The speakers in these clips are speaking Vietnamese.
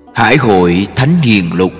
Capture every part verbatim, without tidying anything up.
Hải hội Thánh Hiền Lục.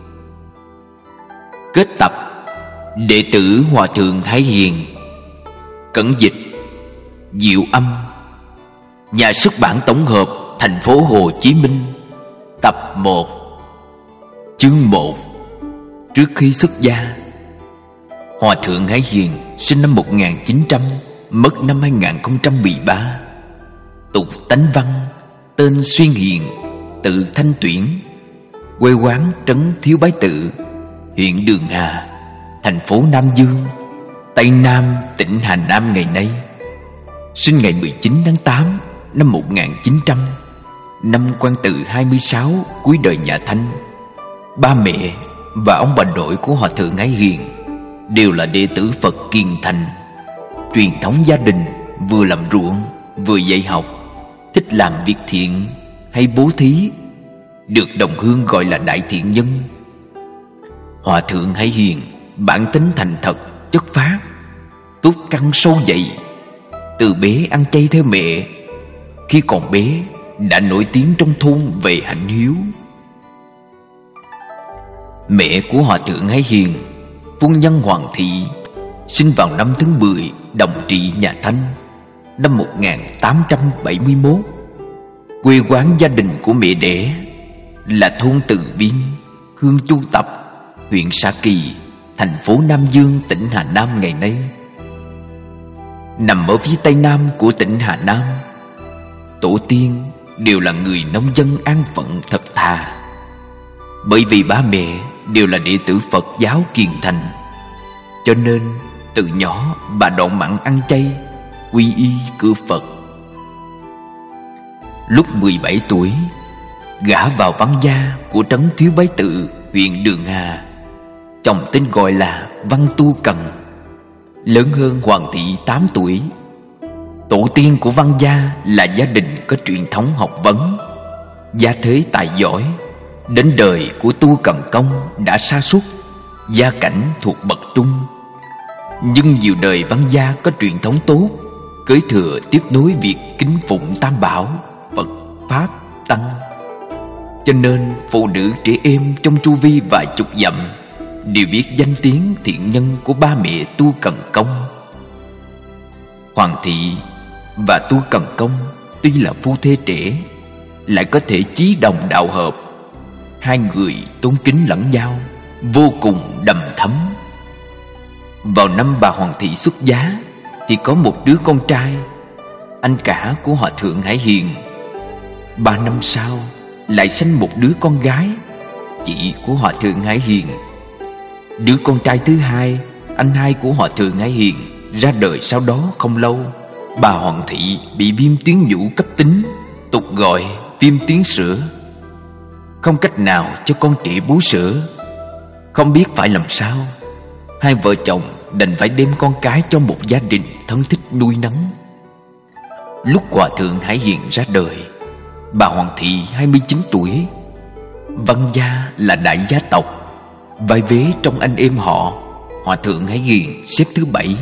Kết tập. Đệ tử Hòa Thượng Hải Hiền. Cẩn dịch Diệu Âm. Nhà xuất bản tổng hợp thành phố Hồ Chí Minh. Tập một. Chương một. Trước khi xuất gia. Hòa Thượng Hải Hiền sinh năm một nghìn chín trăm, mất năm hai nghìn không trăm mười ba. Tục tánh văn, tên Xuyên Hiền, tự Thanh Tuyển, quê quán trấn Thiếu Bái Tự, huyện Đường Hà, thành phố Nam Dương, Tây Nam, tỉnh Hà Nam ngày nay. Sinh ngày mười chín tháng tám năm một nghìn chín trăm, năm Quan Tự hai mươi sáu, cuối đời nhà Thanh. Ba mẹ và ông bà nội của Hòa Thượng Hải Hiền đều là đệ tử Phật Kiền Thành. Truyền thống gia đình vừa làm ruộng vừa dạy học, thích làm việc thiện hay bố thí, được đồng hương gọi là đại thiện nhân. Hòa Thượng Hải Hiền bản tính thành thật, chất phác, túc căn sâu dày. Từ bé ăn chay theo mẹ, khi còn bé đã nổi tiếng trong thôn về hạnh hiếu. Mẹ của Hòa Thượng Hải Hiền, phu nhân Hoàng Thị, sinh vào năm thứ mười Đồng Trị nhà Thanh, năm một nghìn tám trăm bảy mươi mốt. Quê quán gia đình của mẹ đẻ là thôn Từ Viên, Hương Chu Tập, huyện Sa Kỳ, thành phố Nam Dương, tỉnh Hà Nam ngày nay. Nằm ở phía tây nam của tỉnh Hà Nam. Tổ tiên đều là người nông dân an phận thật thà. Bởi vì ba mẹ đều là đệ tử Phật giáo Kiền Thành, cho nên từ nhỏ bà đoạn mặn ăn chay, quy y cửa Phật. Lúc mười bảy tuổi, gả vào văn gia của trấn Thiếu Bái Tự, huyện Đường Hà. Chồng tên gọi là Văn Tu Cần, lớn hơn Hoàng Thị tám tuổi. Tổ tiên của văn gia là gia đình có truyền thống học vấn, gia thế tài giỏi. Đến đời của Tu Cần Công đã sa sút, gia cảnh thuộc bậc trung. Nhưng nhiều đời văn gia có truyền thống tốt, kế thừa tiếp nối việc kính phụng tam bảo Phật, Pháp, Tăng. Cho nên phụ nữ trẻ em trong chu vi vài chục dặm đều biết danh tiếng thiện nhân của ba mẹ Tu Cần Công. Hoàng Thị và Tu Cần Công tuy là phu thê trẻ, lại có thể chí đồng đạo hợp. Hai người tôn kính lẫn nhau, vô cùng đầm thấm. Vào năm bà Hoàng Thị xuất giá thì có một đứa con trai, anh cả của Hòa Thượng Hải Hiền. Ba năm sau lại sanh một đứa con gái, chị của Hòa Thượng Hải Hiền. Đứa con trai thứ hai, anh hai của Hòa Thượng Hải Hiền, ra đời sau đó không lâu. Bà Hoàng Thị bị viêm tuyến nhũ cấp tính, tục gọi viêm tuyến sữa. Không cách nào cho con trẻ bú sữa. Không biết phải làm sao, hai vợ chồng đành phải đem con cái cho một gia đình thân thích nuôi nấng. Lúc Hòa Thượng Hải Hiền ra đời, bà Hoàng Thị hai mươi chín tuổi. Văn gia là đại gia tộc, vai vế trong anh em họ. Hòa Thượng Hải Hiền xếp thứ bảy.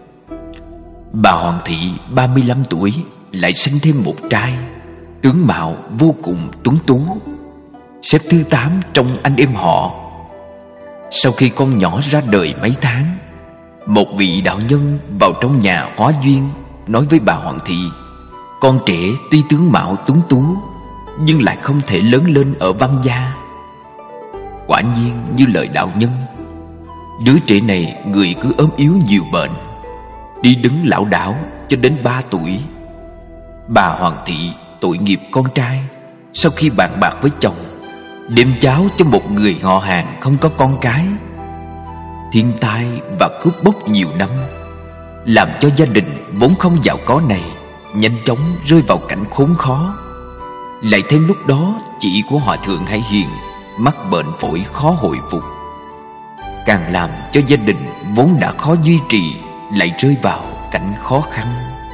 Bà Hoàng Thị ba mươi lăm tuổi lại sinh thêm một trai, tướng mạo vô cùng tuấn tú, xếp thứ tám trong anh em họ. Sau khi con nhỏ ra đời mấy tháng, một vị đạo nhân vào trong nhà hóa duyên, nói với bà Hoàng Thị, con trẻ tuy tướng mạo tuấn tú nhưng lại không thể lớn lên ở văn gia. Quả nhiên như lời đạo nhân, đứa trẻ này người cứ ốm yếu nhiều bệnh, đi đứng lảo đảo cho đến ba tuổi. Bà Hoàng Thị tội nghiệp con trai, sau khi bàn bạc với chồng, đem cháu cho một người họ hàng không có con cái. Thiên tai và cướp bóc nhiều năm làm cho gia đình vốn không giàu có này nhanh chóng rơi vào cảnh khốn khó. Lại thêm lúc đó chị của Hòa Thượng Hải Hiền mắc bệnh phổi khó hồi phục, càng làm cho gia đình vốn đã khó duy trì lại rơi vào cảnh khó khăn.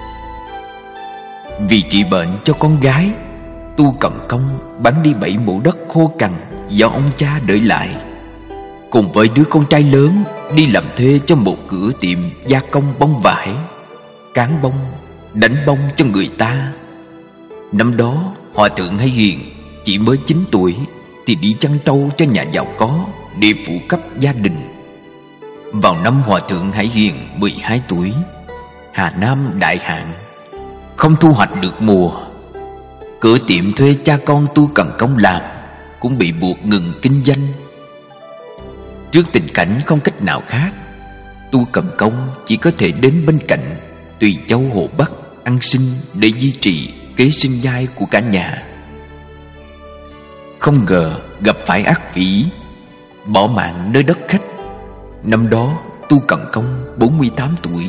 Vì trị bệnh cho con gái, Tu Cần Công bán đi bảy mẫu đất khô cằn do ông cha để lại, cùng với đứa con trai lớn đi làm thuê cho một cửa tiệm gia công bông vải, cán bông, đánh bông cho người ta. Năm đó Hòa Thượng Hải Hiền chỉ mới chín tuổi, thì đi chăn trâu cho nhà giàu có để phụ cấp gia đình. Vào năm Hòa thượng Hải Hiền mười hai tuổi, Hà Nam đại hạn, không thu hoạch được mùa. Cửa tiệm thuê cha con Tu Cần Công làm cũng bị buộc ngừng kinh doanh. Trước tình cảnh không cách nào khác, Tu Cần Công chỉ có thể đến bên cạnh Tùy Châu Hồ Bắc ăn xin để duy trì kế sinh nhai của cả nhà. Không ngờ gặp phải ác vĩ, bỏ mạng nơi đất khách. Năm đó Tu Cần Công bốn mươi tám tuổi.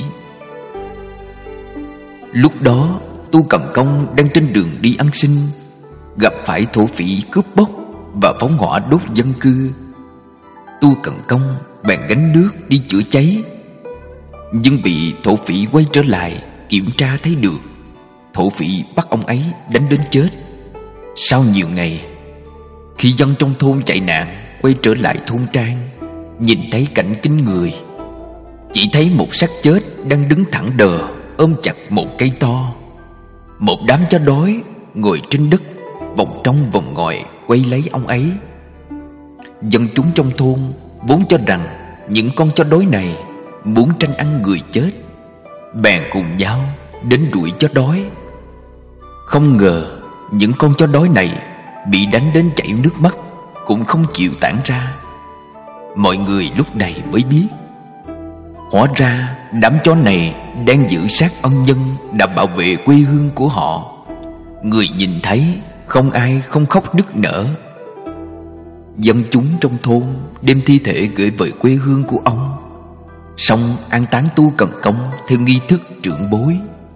Lúc đó Tu Cần Công đang trên đường đi ăn xin, gặp phải thổ phỉ cướp bóc và phóng hỏa đốt dân cư. Tu Cần Công bèn gánh nước đi chữa cháy, nhưng bị thổ phỉ quay trở lại kiểm tra thấy được. Thổ phỉ bắt ông ấy đánh đến chết. Sau nhiều ngày, khi dân trong thôn chạy nạn quay trở lại thôn trang, nhìn thấy cảnh kinh người. Chỉ thấy một xác chết đang đứng thẳng đờ ôm chặt một cây to. Một đám chó đói ngồi trên đất, vòng trong vòng ngoài quay lấy ông ấy. Dân chúng trong thôn vốn cho rằng những con chó đói này muốn tranh ăn người chết, bèn cùng nhau đến đuổi chó đói. Không ngờ những con chó đói này bị đánh đến chảy nước mắt cũng không chịu tản ra. Mọi người lúc này mới biết, hóa ra đám chó này đang giữ sát ân nhân đã bảo vệ quê hương của họ. Người nhìn thấy không ai không khóc nức nở. Dân chúng trong thôn đem thi thể gửi về quê hương của ông, xong an táng Tu Cần Công theo nghi thức trưởng bối.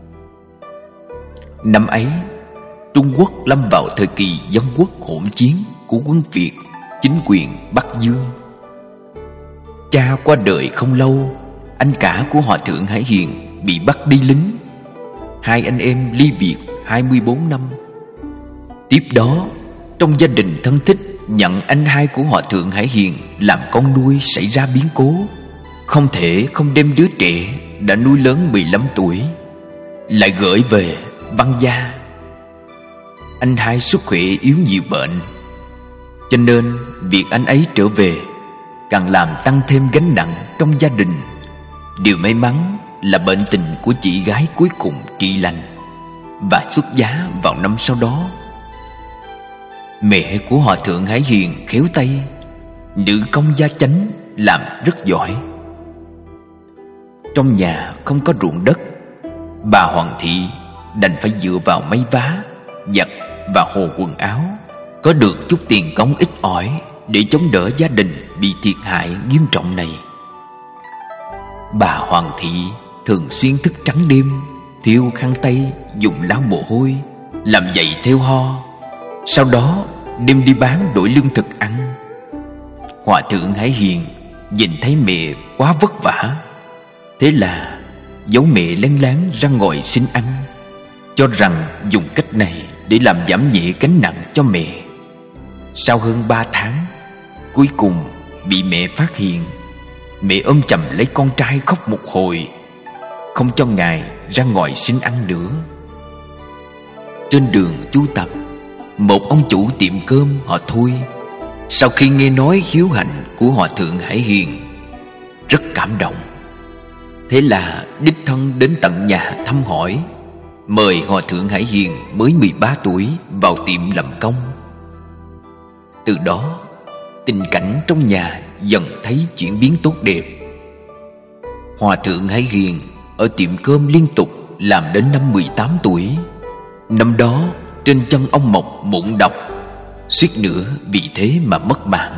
Năm ấy, Trung Quốc lâm vào thời kỳ dân quốc hỗn chiến của quân Việt, chính quyền Bắc Dương. Cha qua đời không lâu, anh cả của Hòa thượng Hải Hiền bị bắt đi lính. Hai anh em ly biệt hai mươi bốn năm. Tiếp đó, trong gia đình thân thích nhận anh hai của Hòa thượng Hải Hiền làm con nuôi xảy ra biến cố. Không thể không đem đứa trẻ đã nuôi lớn mười lăm tuổi lại gửi về Văn Gia. Anh hai sức khỏe yếu nhiều bệnh, cho nên việc anh ấy trở về càng làm tăng thêm gánh nặng trong gia đình. Điều may mắn là bệnh tình của chị gái cuối cùng trị lành và xuất giá vào năm sau đó. Mẹ của Hòa thượng Hải Hiền khéo tay, nữ công gia chánh, làm rất giỏi. Trong nhà không có ruộng đất, bà Hoàng thị đành phải dựa vào may vá, giặt và hồ quần áo, có được chút tiền công ít ỏi để chống đỡ gia đình bị thiệt hại nghiêm trọng này. Bà Hoàng thị thường xuyên thức trắng đêm, thiêu khăn tay, dùng lau mồ hôi, làm giày theo ho, sau đó đem đi bán đổi lương thực ăn. Hòa thượng Hải Hiền nhìn thấy mẹ quá vất vả, thế là giấu mẹ lén lén ra ngoài xin ăn, cho rằng dùng cách này để làm giảm nhẹ gánh nặng cho mẹ. Sau hơn ba tháng, cuối cùng bị mẹ phát hiện. Mẹ ôm chầm lấy con trai khóc một hồi, không cho ngài ra ngoài xin ăn nữa. Trên đường tu tập, một ông chủ tiệm cơm họ Thôi, sau khi nghe nói hiếu hạnh của Hòa thượng Hải Hiền, rất cảm động. Thế là đích thân đến tận nhà thăm hỏi, mời Hòa thượng Hải Hiền mới mười ba tuổi vào tiệm làm công. Từ đó, tình cảnh trong nhà dần thấy chuyển biến tốt đẹp. Hòa thượng Hải Hiền ở tiệm cơm liên tục làm đến năm mười tám tuổi. Năm đó trên chân ông mọc mụn độc, suýt nữa vì thế mà mất mạng.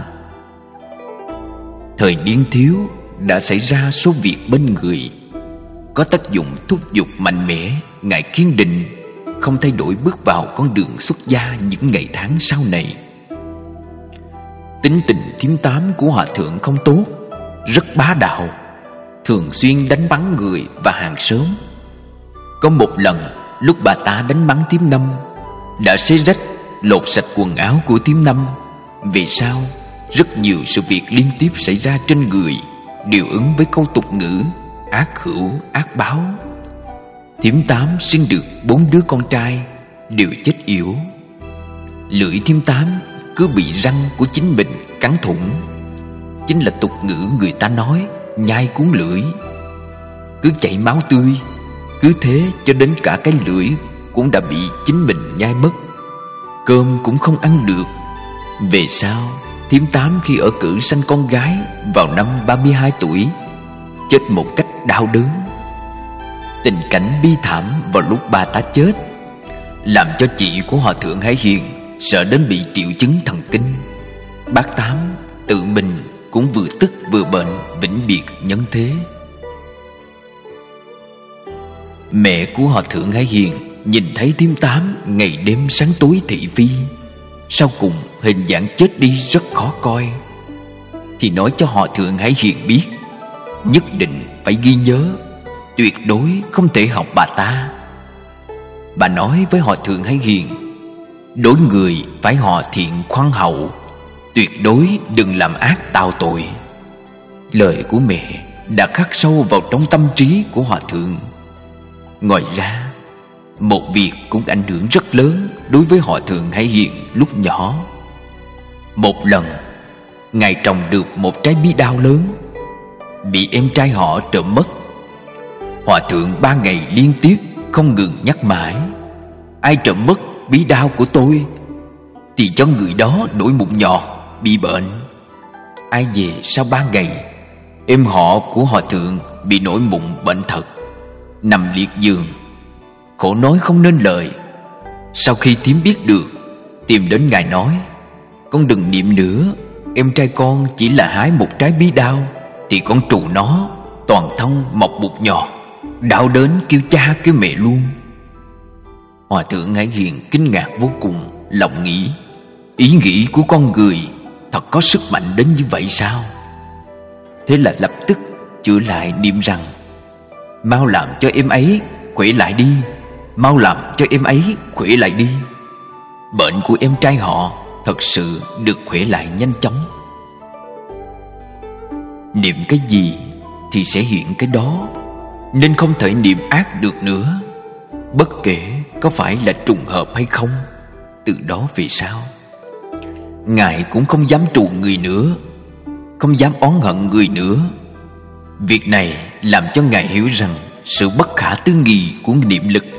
Thời niên thiếu đã xảy ra số việc bên người, có tác dụng thúc giục mạnh mẽ ngài kiên định, không thay đổi bước vào con đường xuất gia những ngày tháng sau này. Tính tình thím tám của hòa thượng không tốt, rất bá đạo, thường xuyên đánh bắn người và hàng xóm. Có một lần lúc bà ta đánh bắn thím năm, đã xé rách lột sạch quần áo của thím năm. Vì sao rất nhiều sự việc liên tiếp xảy ra trên người đều ứng với câu tục ngữ ác hữu ác báo. Thím tám sinh được bốn đứa con trai đều chết yểu. Lưỡi thím tám cứ bị răng của chính mình cắn thủng. Chính là tục ngữ người ta nói nhai cuốn lưỡi. Cứ chảy máu tươi, cứ thế cho đến cả cái lưỡi cũng đã bị chính mình nhai mất. Cơm cũng không ăn được. Về sau, thím Tám khi ở cữ sanh con gái vào năm ba mươi hai tuổi, chết một cách đau đớn. Tình cảnh bi thảm vào lúc bà ta chết làm cho chị của Hòa thượng Hải Hiền sợ đến bị triệu chứng thần kinh. Bác Tám tự mình cũng vừa tức vừa bệnh, vĩnh biệt nhân thế. Mẹ của Hòa thượng Hải Hiền nhìn thấy thím Tám ngày đêm sáng tối thị phi, sau cùng hình dạng chết đi rất khó coi, thì nói cho Hòa thượng Hải Hiền biết nhất định phải ghi nhớ, tuyệt đối không thể học bà ta. Bà nói với Hòa thượng Hải Hiền, đối người phải họ thiện khoan hậu, tuyệt đối đừng làm ác tạo tội. Lời của mẹ đã khắc sâu vào trong tâm trí của Hòa thượng. Ngoài ra, một việc cũng ảnh hưởng rất lớn đối với Hòa thượng Hải Hiền lúc nhỏ. Một lần, ngài trồng được một trái bí đao lớn, bị em trai họ trộm mất. Hòa thượng ba ngày liên tiếp không ngừng nhắc mãi, ai trộm mất bí đao của tôi thì cho người đó đổi mụn nhọt, bị bệnh. Ai về sau ba ngày, em họ của Hòa thượng bị nổi mụn bệnh thật, nằm liệt giường, khổ nói không nên lời. Sau khi thím biết được, tìm đến ngài nói, con đừng niệm nữa, em trai con chỉ là hái một trái bí đao thì con trù nó toàn thân mọc bụt nhọt, đau đến kêu cha kêu mẹ luôn. Hòa thượng Hải Hiền kinh ngạc vô cùng, lòng nghĩ, ý nghĩ của con người thật có sức mạnh đến như vậy sao? Thế là lập tức chữa lại niệm rằng, mau làm cho em ấy khỏe lại đi, mau làm cho em ấy khỏe lại đi. Bệnh của em trai họ thật sự được khỏe lại nhanh chóng. Niệm cái gì thì sẽ hiện cái đó, nên không thể niệm ác được nữa, bất kể có phải là trùng hợp hay không. Từ đó về sau, ngài cũng không dám trù người nữa, không dám oán hận người nữa. Việc này làm cho ngài hiểu rằng sự bất khả tư nghị của niệm lực.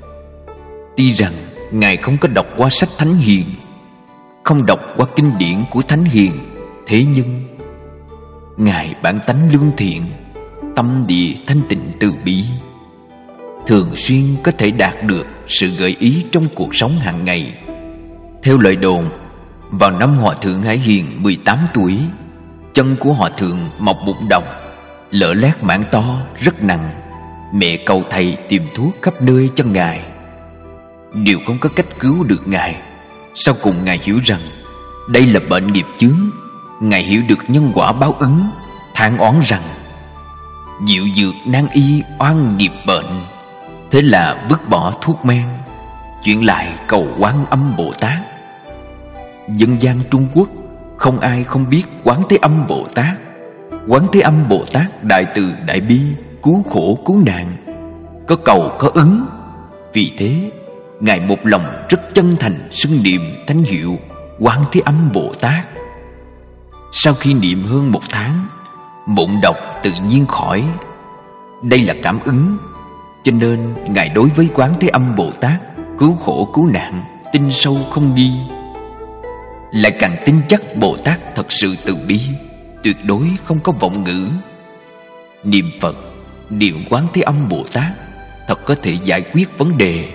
Tuy rằng ngài không có đọc qua sách Thánh Hiền, không đọc qua kinh điển của Thánh Hiền, thế nhưng ngài bản tánh lương thiện, tâm địa thanh tịnh từ bi, thường xuyên có thể đạt được sự gợi ý trong cuộc sống hàng ngày. Theo lời đồn, vào năm Hòa thượng Hải Hiền mười tám tuổi, chân của Hòa thượng mọc bụng đồng, lở loét mảng to rất nặng. Mẹ cầu thầy tìm thuốc khắp nơi cho ngài, đều không có cách cứu được ngài. Sau cùng ngài hiểu rằng đây là bệnh nghiệp chướng. Ngài hiểu được nhân quả báo ứng, than oán rằng diệu dược nan y oan nghiệp bệnh. Thế là vứt bỏ thuốc men, chuyển lại cầu Quan Âm Bồ Tát. Dân gian Trung Quốc không ai không biết Quán Thế Âm Bồ Tát. Quán Thế Âm Bồ Tát đại từ đại bi, cứu khổ cứu nạn, có cầu có ứng. Vì thế ngài một lòng rất chân thành xưng niệm thánh hiệu Quán Thế Âm Bồ Tát. Sau khi niệm hơn một tháng, mụn độc tự nhiên khỏi. Đây là cảm ứng, cho nên ngài đối với Quán Thế Âm Bồ Tát cứu khổ cứu nạn tin sâu không nghi. Lại càng tin chắc Bồ Tát thật sự từ bi, tuyệt đối không có vọng ngữ. Niệm Phật, niệm Quán Thế Âm Bồ Tát thật có thể giải quyết vấn đề.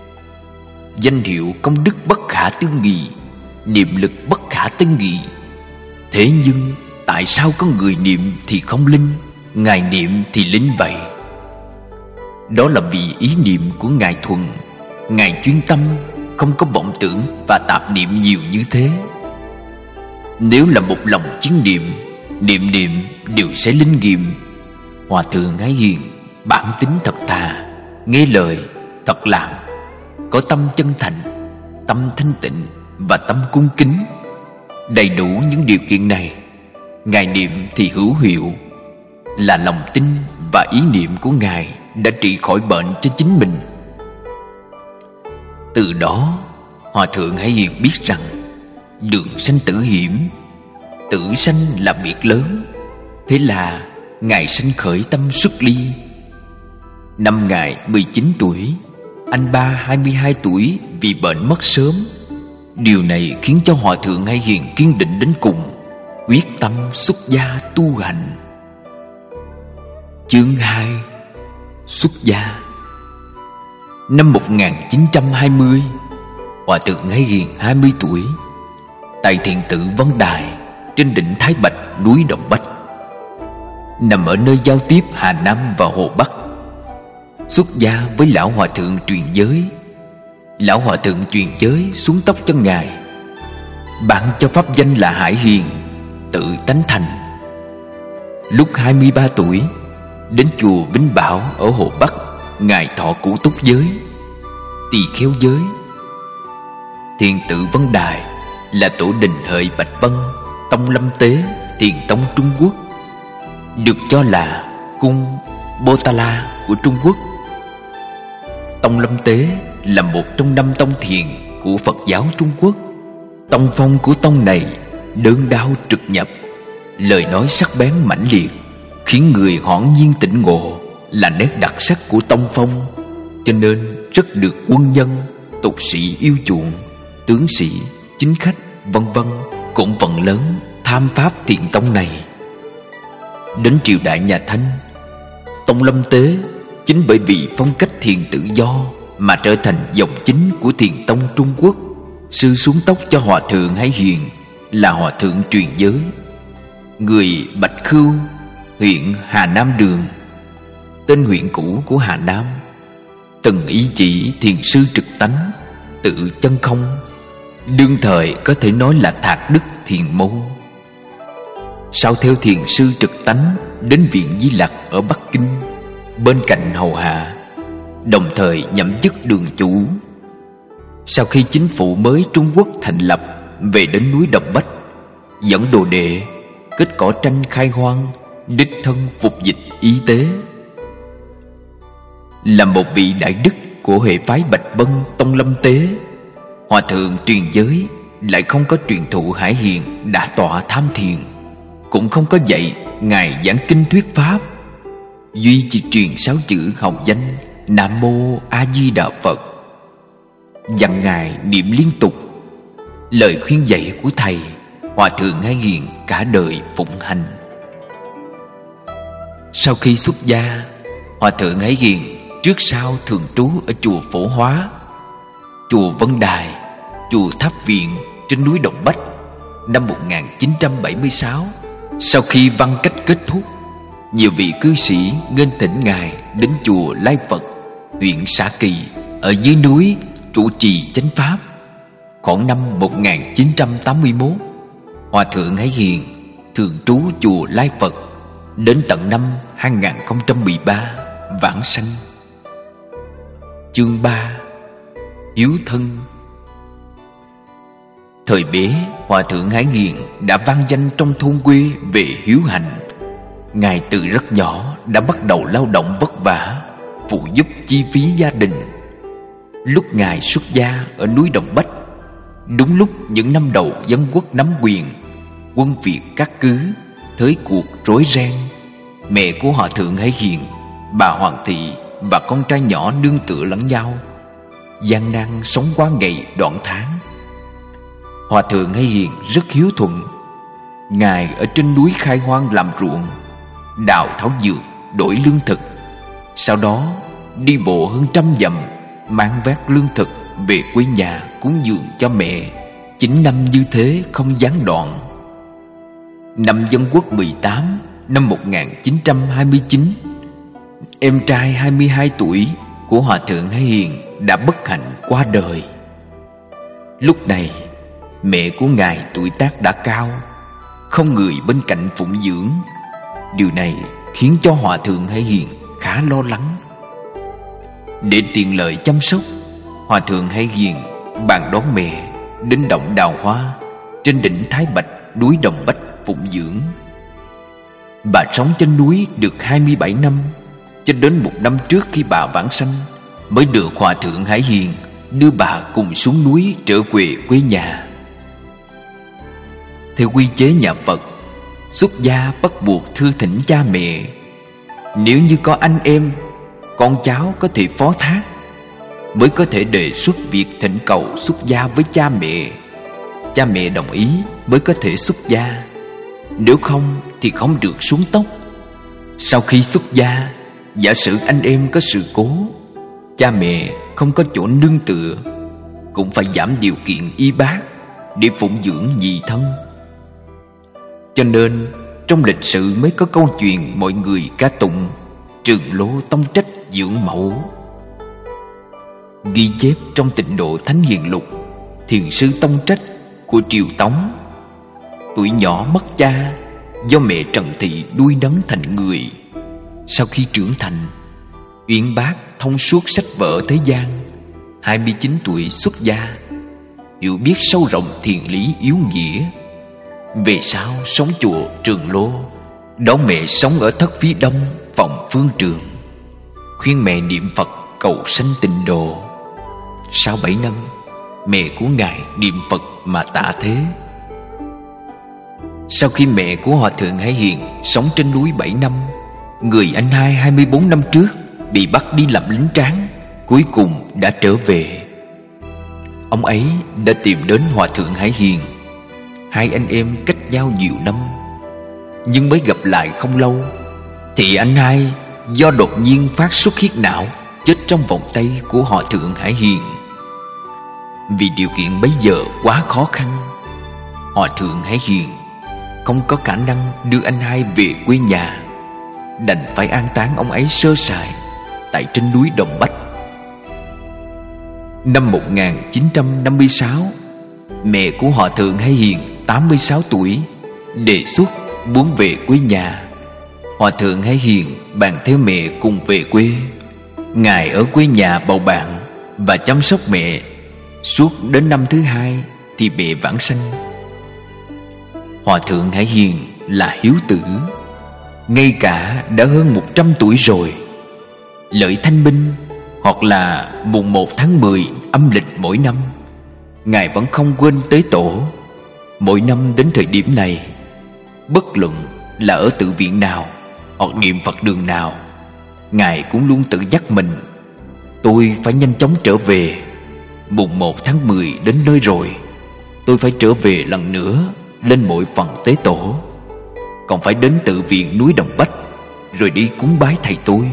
Danh hiệu công đức bất khả tư nghị, niệm lực bất khả tư nghị. Thế nhưng tại sao có người niệm thì không linh, ngài niệm thì linh vậy? Đó là vì ý niệm của ngài thuần, ngài chuyên tâm, không có vọng tưởng và tạp niệm nhiều như thế. Nếu là một lòng chiến niệm, niệm niệm đều sẽ linh nghiệm. Hòa thượng Hải Hiền bản tính thật thà, nghe lời thật làm, có tâm chân thành, tâm thanh tịnh và tâm cung kính. Đầy đủ những điều kiện này, ngài niệm thì hữu hiệu. Là lòng tin và ý niệm của ngài đã trị khỏi bệnh cho chính mình. Từ đó Hòa thượng Hải Hiền biết rằng đường sanh tử hiểm, tử sanh là việc lớn. Thế là Ngài sanh khởi tâm xuất ly. Năm Ngài mười chín tuổi, anh ba hai mươi hai tuổi vì bệnh mất sớm. Điều này khiến cho Hòa thượng Hay Hiền kiên định đến cùng, quyết tâm xuất gia tu hành. Chương hai. Xuất gia. Năm một nghìn chín trăm hai mươi, Hòa thượng Hay Hiền hai mươi tuổi, tại Thiền tự Vân Đài trên đỉnh Thái Bạch, núi Đồng Bách, nằm ở nơi giao tiếp Hà Nam và Hồ Bắc, xuất gia với lão hòa thượng truyền giới. Lão hòa thượng truyền giới xuống tóc cho Ngài, ban cho pháp danh là Hải Hiền, tự tánh thành. Lúc hai mươi ba tuổi, đến chùa Vĩnh Bảo ở Hồ Bắc, Ngài thọ cụ túc giới, tỳ kheo giới. Thiền tự Vân Đài là tổ đình hợi Bạch Vân, Tông Lâm Tế, Thiền tông Trung Quốc, được cho là cung Botala của Trung Quốc. Tông Lâm Tế là một trong năm tông thiền của Phật giáo Trung Quốc. Tông phong của tông này đơn đao trực nhập, lời nói sắc bén mãnh liệt, khiến người hoảng nhiên tỉnh ngộ, là nét đặc sắc của tông phong, cho nên rất được quân nhân, tục sĩ yêu chuộng. Tướng sĩ, chính khách, vân vân cũng phần lớn tham pháp thiền tông này. Đến triều đại nhà Thanh, Tông Lâm Tế chính bởi vì phong cách thiền tự do mà trở thành dòng chính của thiền tông Trung Quốc. Sư xuống tóc cho Hòa thượng Hay Hiền là Hòa thượng truyền giới, người Bạch Khưu, huyện Hà Nam Đường, tên huyện cũ của Hà Nam. Từng ý chỉ thiền sư trực tánh, tự chân không, đương thời có thể nói là thạc đức thiền môn. Sau theo thiền sư trực tánh đến viện Di Lặc ở Bắc Kinh, bên cạnh hầu hạ, đồng thời nhậm chức đường chủ. Sau khi chính phủ mới Trung Quốc thành lập, về đến núi Đồng Bách, dẫn đồ đệ kết cỏ tranh khai hoang, đích thân phục dịch y tế. Là một vị đại đức của hệ phái Bạch Vân Tông Lâm Tế, Hòa thượng truyền giới lại không có truyền thụ Hải Hiền đã tọa tham thiền, cũng không có dạy Ngài giảng kinh thuyết pháp, duy chỉ truyền sáu chữ học danh Nam Mô A Di Đà Phật, dặn Ngài niệm liên tục. Lời khuyên dạy của thầy, Hòa thượng Hay Hiền cả đời phụng hành. Sau khi xuất gia, Hòa thượng Hay Hiền trước sau thường trú ở chùa Phổ Hóa, chùa Vân Đài, chùa Tháp Viện trên núi Đồng Bách. Năm một nghìn chín trăm bảy mươi sáu, sau khi văn cách kết thúc, nhiều vị cư sĩ nghênh thỉnh Ngài đến chùa Lai Phật, huyện Xạ Kỳ ở dưới núi trụ trì chánh pháp. Khoảng năm một nghìn chín trăm tám mươi mốt, Hòa thượng Hay Hiền thường trú chùa Lai Phật đến tận năm hai nghìn không trăm mười ba vãng sanh. Chương ba. Hiếu thân. Thời bé, Hòa thượng Hải Hiền đã vang danh trong thôn quê về hiếu hành. Ngài từ rất nhỏ đã bắt đầu lao động vất vả, phụ giúp chi phí gia đình. Lúc Ngài xuất gia ở núi Đồng Bách, đúng lúc những năm đầu dân quốc nắm quyền, quân Việt cát cứ, thời cuộc rối ren, mẹ của Hòa thượng Hải Hiền, bà Hoàng thị và con trai nhỏ nương tựa lẫn nhau, gian nan sống qua ngày đoạn tháng. Hòa thượng Hay Hiền rất hiếu thuận. Ngài ở trên núi khai hoang làm ruộng, đào thảo dược đổi lương thực, sau đó đi bộ hơn trăm dặm mang vác lương thực về quê nhà cúng dường cho mẹ. Chín năm như thế không gián đoạn. Năm Dân Quốc mười tám, năm một nghìn chín trăm hai mươi chín, em trai hai mươi hai tuổi của Hòa thượng Hay Hiền đã bất hạnh qua đời. Lúc này mẹ của Ngài tuổi tác đã cao, không người bên cạnh phụng dưỡng. Điều này khiến cho Hòa thượng Hay Hiền khá lo lắng. Để tiện lợi chăm sóc, Hòa thượng Hay Hiền bàn đón mẹ đến động Đào Hoa trên đỉnh Thái Bạch, núi Đồng Bách phụng dưỡng. Bà sống trên núi được hai mươi bảy năm, cho đến một năm trước khi bà vãng sanh mới được Hòa thượng Hải Hiền đưa bà cùng xuống núi trở về quê nhà. Theo quy chế nhà Phật, xuất gia bắt buộc thưa thỉnh cha mẹ. Nếu như có anh em, con cháu có thể phó thác, mới có thể đề xuất việc thỉnh cầu xuất gia với cha mẹ. Cha mẹ đồng ý mới có thể xuất gia, nếu không thì không được xuống tóc. Sau khi xuất gia, giả sử anh em có sự cố, cha mẹ không có chỗ nương tựa, cũng phải giảm điều kiện y bác để phụng dưỡng nhị thân. Cho nên trong lịch sử mới có câu chuyện mọi người ca tụng Trường Lô tông trách dưỡng mẫu. Ghi chép trong Tịnh Độ Thánh Hiền Lục, thiền sư Tông Trách của triều Tống, tuổi nhỏ mất cha do mẹ Trần Thị nuôi nấng thành người. Sau khi trưởng thành, uyên bác thông suốt sách vở thế gian, hai mươi chín tuổi xuất gia, hiểu biết sâu rộng thiền lý yếu nghĩa. Về sau sống chùa Trường Lô, đón mẹ sống ở thất phía đông phòng Phương Trường, khuyên mẹ niệm Phật cầu sanh tịnh độ. Sau bảy năm, mẹ của ngài niệm Phật mà tạ thế. Sau khi mẹ của Hòa Thượng Hải Hiền sống trên núi bảy năm, người anh hai hai mươi bốn năm trước bị bắt đi làm lính tráng, cuối cùng đã trở về. Ông ấy đã tìm đến Hòa Thượng Hải Hiền. Hai anh em cách nhau nhiều năm, nhưng mới gặp lại không lâu thì anh hai do đột nhiên phát xuất huyết não, chết trong vòng tay của Hòa Thượng Hải Hiền. Vì điều kiện bấy giờ quá khó khăn, Hòa Thượng Hải Hiền không có khả năng đưa anh hai về quê nhà, đành phải an táng ông ấy sơ sài tại trên núi Đồng Bách. Năm một nghìn chín trăm năm mươi sáu, mẹ của Hòa Thượng Hải Hiền tám mươi sáu tuổi đề xuất muốn về quê nhà. Hòa Thượng Hải Hiền bàn theo mẹ cùng về quê. Ngài ở quê nhà bầu bạn và chăm sóc mẹ suốt đến năm thứ hai thì mẹ vãng sanh. Hòa Thượng Hải Hiền là hiếu tử, ngay cả đã hơn một trăm tuổi rồi. Lợi Thanh Minh hoặc là mùng một tháng mười âm lịch mỗi năm, ngài vẫn không quên tế tổ. Mỗi năm đến thời điểm này, bất luận là ở tự viện nào hoặc niệm Phật đường nào, ngài cũng luôn tự nhắc mình: tôi phải nhanh chóng trở về. Mùng một tháng mười đến nơi rồi, tôi phải trở về lần nữa lên mỗi phần tế tổ, còn phải đến tự viện núi Đồng Bách rồi đi cúng bái thầy tôi.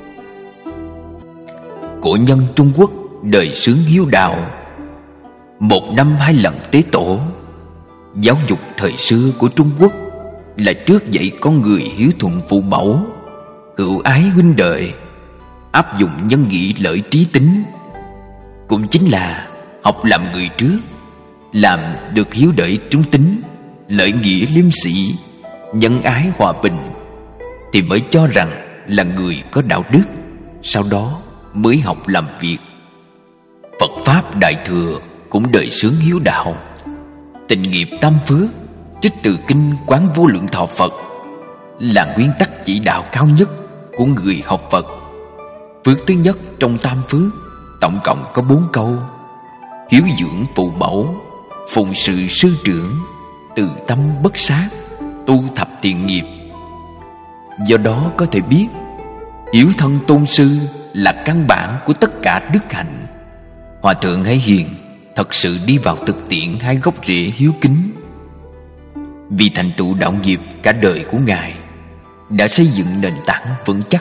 Cổ nhân Trung Quốc đời xướng hiếu đạo, một năm hai lần tế tổ. Giáo dục thời xưa của Trung Quốc là trước dạy con người hiếu thuận phụ mẫu, hữu ái huynh đệ, áp dụng nhân nghĩa lợi trí tính. Cũng chính là học làm người trước, làm được hiếu đệ trung tính, lợi nghĩa liêm sĩ, nhân ái hòa bình, thì mới cho rằng là người có đạo đức. Sau đó mới học làm việc. Phật Pháp Đại Thừa cũng đời xướng hiếu đạo. Tịnh nghiệp tam phước trích từ kinh Quán Vô Lượng Thọ Phật là nguyên tắc chỉ đạo cao nhất của người học Phật. Phước thứ nhất trong tam phước tổng cộng có bốn câu: hiếu dưỡng phụ mẫu, phụng sự sư trưởng, từ tâm bất sát, tu thập thiện nghiệp. Do đó có thể biết, hiếu thân tôn sư là căn bản của tất cả đức hạnh. Hòa Thượng Hải Hiền thật sự đi vào thực tiễn hai gốc rễ hiếu kính. Vì thành tựu đạo nghiệp cả đời của ngài đã xây dựng nền tảng vững chắc.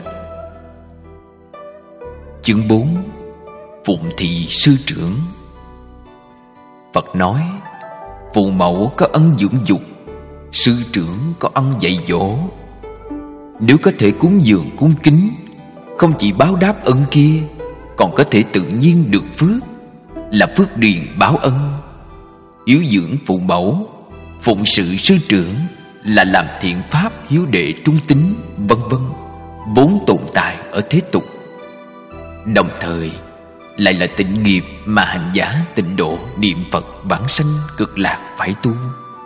Chương bốn: phụng thị sư trưởng. Phật nói, phụ mẫu có ân dưỡng dục, sư trưởng có ân dạy dỗ. Nếu có thể cúng dường cung kính, không chỉ báo đáp ân kia, còn có thể tự nhiên được phước, là phước điền báo ân. Hiếu dưỡng phụ mẫu, phụng sự sư trưởng là làm thiện pháp hiếu đệ trung tín, vân vân, vốn tồn tại ở thế tục. Đồng thời lại là tịnh nghiệp mà hành giả tịnh độ niệm Phật vãng sanh cực lạc phải tu.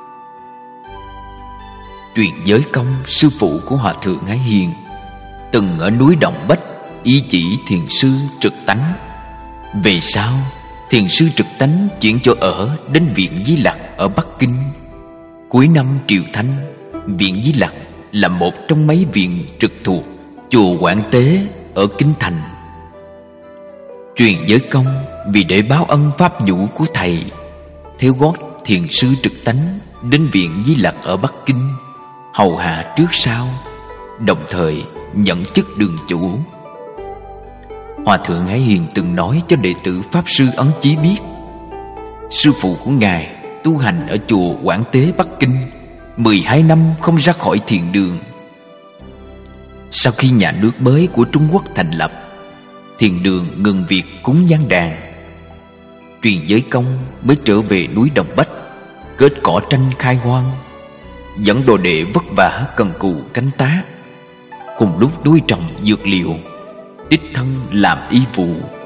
Truyền giới công sư phụ của Hòa Thượng Hải Hiền từng ở núi Đồng Bách y chỉ thiền sư Trực Tánh. Về sau thiền sư Trực Tánh chuyển chỗ ở đến viện Di Lặc ở Bắc Kinh. Cuối năm Triều Thanh, Viện Di Lặc là một trong mấy viện trực thuộc chùa Quảng Tế ở Kinh Thành. Truyền giới công vì để báo ân pháp nhũ của thầy, theo gót thiền sư Trực Tánh đến Viện Di Lặc ở Bắc Kinh, hầu hạ trước sau, đồng thời nhận chức đường chủ. Hòa thượng Hải Hiền từng nói cho đệ tử Pháp Sư Ấn Chí biết, sư phụ của ngài tu hành ở chùa Quảng Tế Bắc Kinh mười hai năm không ra khỏi thiền đường. Sau khi nhà nước mới của Trung Quốc thành lập, thiền đường ngừng việc cúng giáng đàn. Truyền giới công mới trở về núi Đồng Bách, kết cỏ tranh khai hoang, dẫn đồ đệ vất vả cần cù canh tác, cùng lúc nuôi trồng dược liệu, đích thân làm y vụ.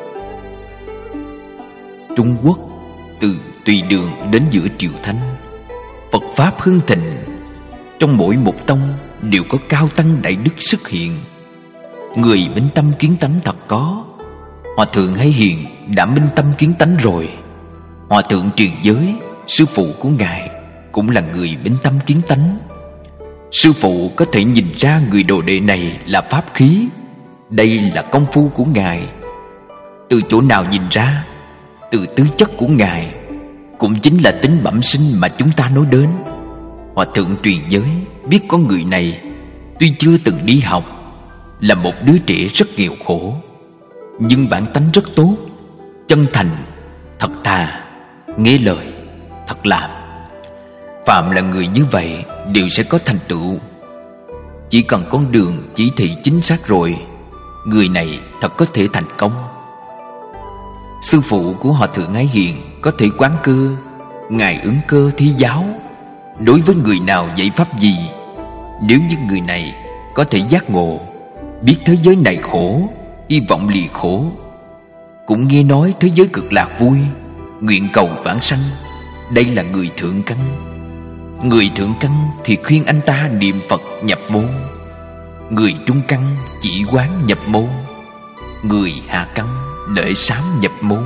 Trung Quốc từ Tùy Đường đến giữa Triều Thanh, Phật pháp hưng thịnh. Trong mỗi một tông đều có cao tăng đại đức xuất hiện. Người minh tâm kiến tánh thật có. Hòa thượng Hải Hiền đã minh tâm kiến tánh rồi. Hòa thượng truyền giới, sư phụ của ngài, cũng là người minh tâm kiến tánh. Sư phụ có thể nhìn ra người đồ đệ này là pháp khí. Đây là công phu của ngài. Từ chỗ nào nhìn ra? Từ tư chất của ngài, cũng chính là tính bẩm sinh mà chúng ta nói đến. Hòa thượng truyền giới biết có người này tuy chưa từng đi học, là một đứa trẻ rất nghèo khổ, nhưng bản tánh rất tốt, chân thành, thật thà, nghe lời, thật làm. Phạm là người như vậy đều sẽ có thành tựu. Chỉ cần con đường chỉ thị chính xác rồi, người này thật có thể thành công. Sư phụ của Hòa thượng Ái Hiền có thể quán cơ, ngài ứng cơ thí giáo. Đối với người nào dạy pháp gì, nếu như người này có thể giác ngộ, biết thế giới này khổ, hy vọng lìa khổ, cũng nghe nói thế giới cực lạc vui, nguyện cầu vãng sanh, đây là người thượng căn. Người thượng căn thì khuyên anh ta niệm Phật nhập môn, người trung căn chỉ quán nhập môn, người hạ căn đợi sám nhập môn.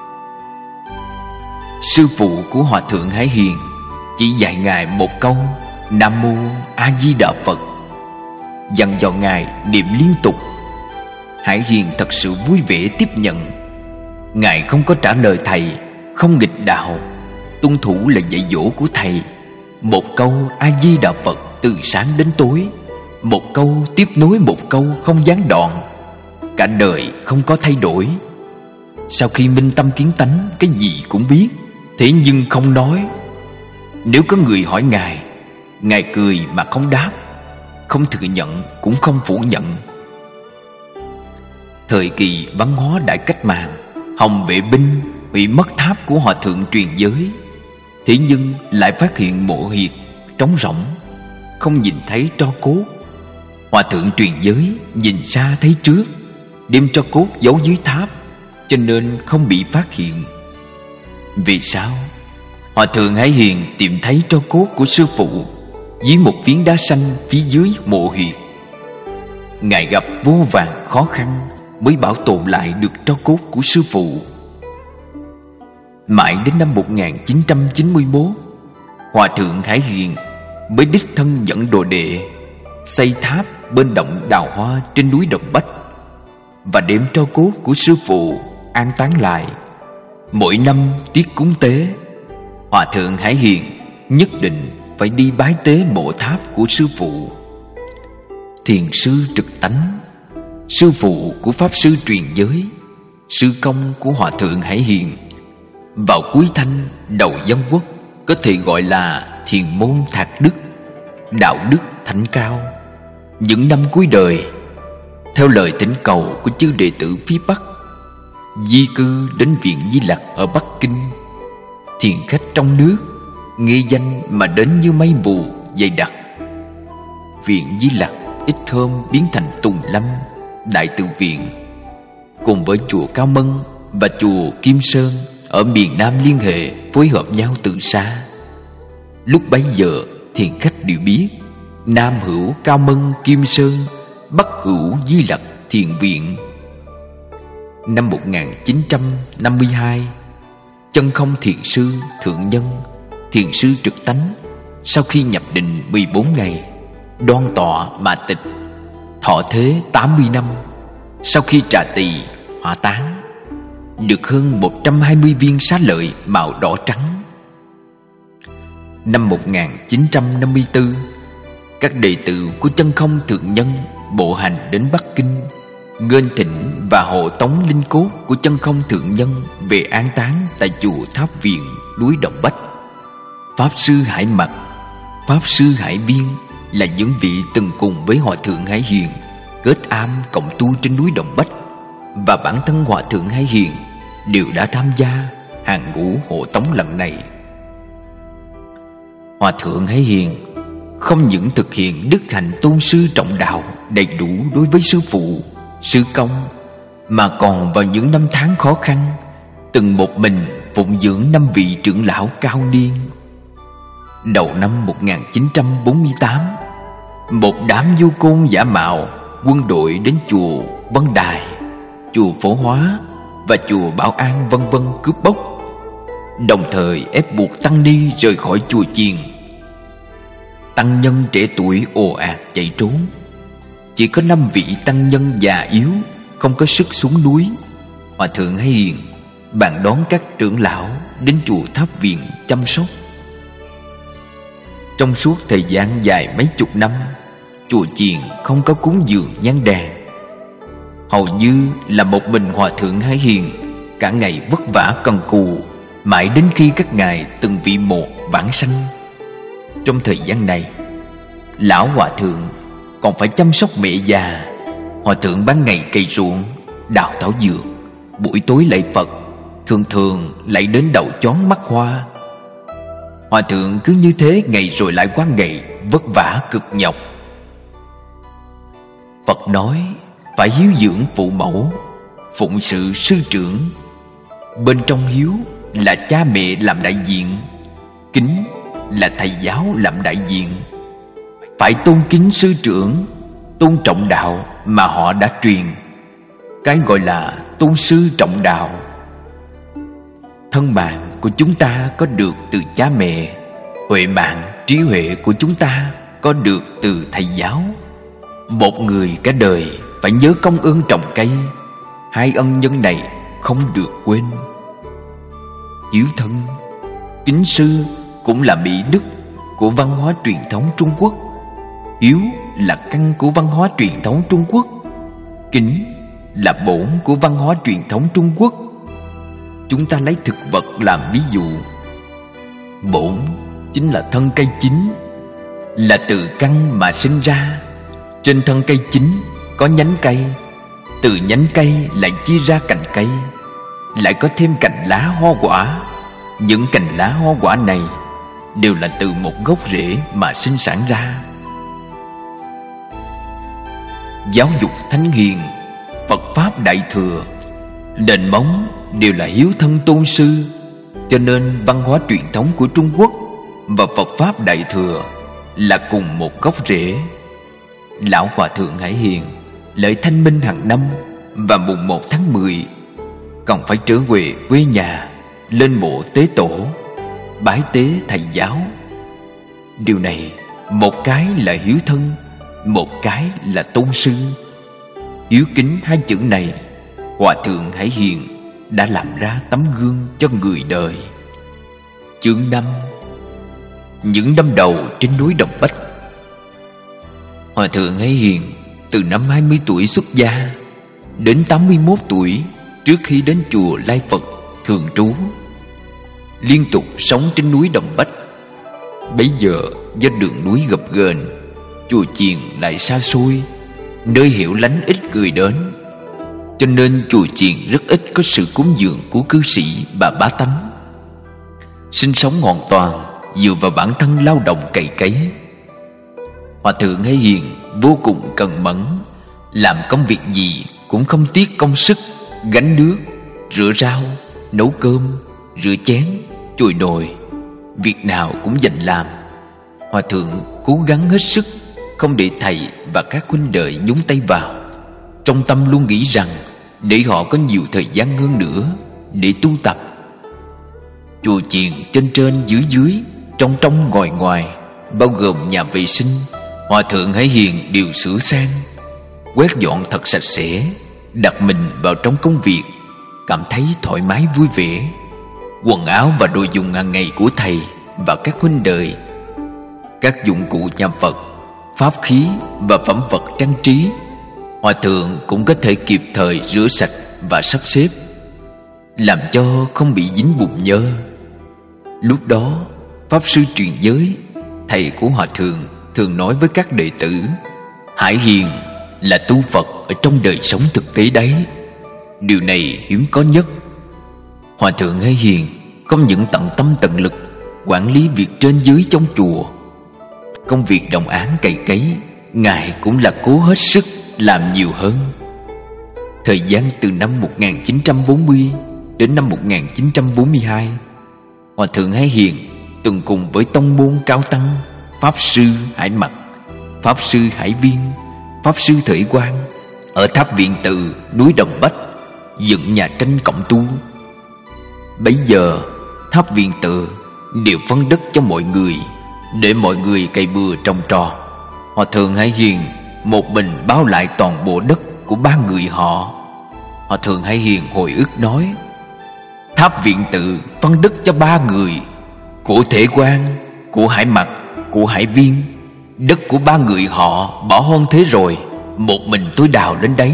Sư phụ của Hòa thượng Hải Hiền chỉ dạy ngài một câu Nam Mô A Di Đà Phật, dặn dò ngài niệm liên tục. Hải Hiền thật sự vui vẻ tiếp nhận. Ngài không có trả lời thầy, không nghịch đạo, tuân thủ lời dạy dỗ của thầy. Một câu A Di Đà Phật từ sáng đến tối, một câu tiếp nối một câu không gián đoạn, cả đời không có thay đổi. Sau khi minh tâm kiến tánh, cái gì cũng biết, thế nhưng không nói. Nếu có người hỏi ngài, ngài cười mà không đáp, không thừa nhận cũng không phủ nhận. Thời kỳ văn hóa đại cách mạng, Hồng Vệ binh hủy mất tháp của Hòa thượng truyền giới, thế nhưng lại phát hiện mộ huyệt trống rỗng, không nhìn thấy tro cốt. Hòa thượng truyền giới nhìn xa thấy trước, đem tro cốt giấu dưới tháp, cho nên không bị phát hiện. Vì sao? Hòa thượng Hải Hiền tìm thấy tro cốt của sư phụ dưới một phiến đá xanh phía dưới mộ huyệt. Ngài gặp vô vàn khó khăn mới bảo tồn lại được tro cốt của sư phụ. Mãi đến năm một nghìn chín trăm chín mươi mốt, Hòa thượng Hải Hiền mới đích thân dẫn đồ đệ xây tháp bên động Đào Hoa trên núi Đồng Bách, và đem tro cốt của sư phụ an táng lại. Mỗi năm tiết cúng tế, Hòa thượng Hải Hiền nhất định phải đi bái tế mộ tháp của sư phụ. Thiền sư Trực Tánh, sư phụ của Pháp sư truyền giới, sư công của Hòa thượng Hải Hiền, vào cuối Thanh đầu Dân Quốc có thể gọi là thiền môn thạc đức, đạo đức thánh cao. Những năm cuối đời, theo lời thỉnh cầu của chư đệ tử phía Bắc, di cư đến Viện Di Lặc ở Bắc Kinh. Thiền khách trong nước nghe danh mà đến như mây mù dày đặc. Viện Di Lặc ít hôm biến thành Tùng Lâm, Đại Từ Viện, cùng với chùa Cao Mân và chùa Kim Sơn ở miền Nam liên hệ phối hợp nhau từ xa. Lúc bấy giờ thiền khách đều biết Nam hữu Cao Mân Kim Sơn, Bắc hữu Di Lặc Thiền Viện. Năm một nghìn chín trăm năm mươi hai, Chân Không Thiền sư Thượng Nhân, Thiền sư Trực Tánh sau khi nhập định mười bốn ngày, đoan tọa mà tịch, thọ thế tám mươi năm. Sau khi trà tỳ hỏa táng, được hơn một trăm hai mươi viên xá lợi màu đỏ trắng. Năm một nghìn chín trăm năm mươi tư, các đệ tử của Chân Không Thượng Nhân bộ hành đến Bắc Kinh, nghênh thỉnh và hộ tống linh cốt của Chân Không Thượng Nhân về an táng tại chùa Tháp Viện, núi Đồng Bách. Pháp sư Hải Mặc, Pháp sư Hải Viên là những vị từng cùng với Hòa thượng Hải Hiền kết am cộng tu trên núi Đồng Bách, và bản thân Hòa thượng Hải Hiền đều đã tham gia hàng ngũ hộ tống lần này. Hòa thượng Hải Hiền không những thực hiện đức hạnh tôn sư trọng đạo đầy đủ đối với sư phụ, sư công, mà còn vào những năm tháng khó khăn từng một mình phụng dưỡng năm vị trưởng lão cao niên. Đầu năm một nghìn chín trăm bốn mươi tám, một đám du côn giả mạo quân đội đến chùa Vân Đài, chùa Phổ Hóa và chùa Bảo An vân vân cướp bóc, đồng thời ép buộc tăng ni rời khỏi chùa chiền. Tăng nhân trẻ tuổi ồ ạt chạy trốn. Chỉ có năm vị tăng nhân già yếu không có sức xuống núi. Hòa thượng Hải Hiền bạn đón các trưởng lão đến chùa Tháp Viện chăm sóc. Trong suốt thời gian dài mấy chục năm, chùa chiền không có cúng dường nhang đèn. Hầu như là một mình Hòa thượng Hải Hiền cả ngày vất vả cần cù, mãi đến khi các ngài từng vị một vãng sanh. Trong thời gian này, lão hòa thượng còn phải chăm sóc mẹ già. Hòa thượng ban ngày cày ruộng, đào thảo dược, buổi tối lạy Phật, thường thường lại đến đầu chón mắt hoa. Hòa thượng cứ như thế ngày rồi lại qua ngày, vất vả cực nhọc. Phật nói phải hiếu dưỡng phụ mẫu, phụng sự sư trưởng. Bên trong hiếu là cha mẹ làm đại diện, kính là thầy giáo làm đại diện. Phải tôn kính sư trưởng, tôn trọng đạo mà họ đã truyền. Cái gọi là tôn sư trọng đạo. Thân mạng của chúng ta có được từ cha mẹ, huệ mạng, trí huệ của chúng ta có được từ thầy giáo. Một người cả đời phải nhớ công ơn trồng cây. Hai ân nhân này không được quên. Hiếu thân, kính sư cũng là mỹ đức của văn hóa truyền thống Trung Quốc. Hiếu là căn của văn hóa truyền thống Trung Quốc. Kính là bổn của văn hóa truyền thống Trung Quốc. Chúng ta lấy thực vật làm ví dụ. Bổn chính là thân cây chính, là từ căn mà sinh ra. Trên thân cây chính có nhánh cây, từ nhánh cây lại chia ra cành cây, lại có thêm cành lá hoa quả. Những cành lá hoa quả này đều là từ một gốc rễ mà sinh sản ra. Giáo dục thánh hiền, Phật pháp đại thừa, nền móng đều là hiếu thân tôn sư. Cho nên văn hóa truyền thống của Trung Quốc và Phật pháp đại thừa là cùng một gốc rễ. Lão hòa thượng Hải Hiền lễ Thanh Minh hàng năm và mùng một tháng mười còn phải trở về quê nhà, lên mộ tế tổ, bái tế thầy giáo. Điều này, một cái là hiếu thân, một cái là tôn sư. Hiếu kính hai chữ này, Hòa thượng Hải Hiền đã làm ra tấm gương cho người đời. Chương năm. Những năm đầu trên núi Đồng Bách. Hòa thượng Hải Hiền từ năm hai mươi tuổi xuất gia đến tám mươi mốt tuổi, trước khi đến chùa Lai Phật thường trú, liên tục sống trên núi Đồng Bách. Bấy giờ do đường núi gập ghềnh, chùa chiền lại xa xôi, nơi hẻo lánh ít người đến, cho nên chùa chiền rất ít có sự cúng dường của cư sĩ và bá tánh. Sinh sống hoàn toàn dựa vào bản thân lao động cày cấy. Hòa thượng Hải Hiền vô cùng cần mẫn, làm công việc gì cũng không tiếc công sức, gánh nước, rửa rau, nấu cơm, rửa chén, chùi nồi, việc nào cũng dành làm. Hòa thượng cố gắng hết sức, không để thầy và các huynh đệ nhúng tay vào. Trong tâm luôn nghĩ rằng để họ có nhiều thời gian hơn nữa để tu tập. Chùa chiền trên trên dưới dưới, trong trong ngoài ngoài bao gồm nhà vệ sinh, Hòa thượng Hải Hiền đều sửa sang, quét dọn thật sạch sẽ, đặt mình vào trong công việc, cảm thấy thoải mái vui vẻ. Quần áo và đồ dùng hàng ngày của thầy và các huynh đệ, các dụng cụ nhà Phật, pháp khí và phẩm vật trang trí, Hòa thượng cũng có thể kịp thời rửa sạch và sắp xếp, làm cho không bị dính bùn nhơ. Lúc đó, Pháp sư truyền giới, thầy của Hòa thượng, thường nói với các đệ tử: Hải Hiền là tu Phật ở trong đời sống thực tế đấy. Điều này hiếm có nhất. Hòa thượng Hải Hiền không những tận tâm tận lực quản lý việc trên dưới trong chùa, công việc đồng áng cày cấy, ngài cũng là cố hết sức làm nhiều hơn. Thời gian từ năm một nghìn chín trăm bốn mươi đến năm một nghìn chín trăm bốn mươi hai, Hòa thượng Hải Hiền từng cùng với tông môn cao tăng Pháp sư Hải Mặc, Pháp sư Hải Viên, Pháp sư Thủy Quang ở tháp Viện Tự núi Đồng Bách dựng nhà tranh cộng tu. Bấy giờ tháp Viện Tự đều phân đất cho mọi người để mọi người cày bừa trồng trọt. Hòa thượng Hải Hiền một mình bao lại toàn bộ đất của ba người họ. Hòa thượng Hải Hiền hồi ức nói: Tháp Viện Tự phân đất cho ba người, của Thể Quang, của Hải Mặc, của Hải Viên. Đất của ba người họ bỏ hoang thế rồi, một mình tôi đào đến đấy.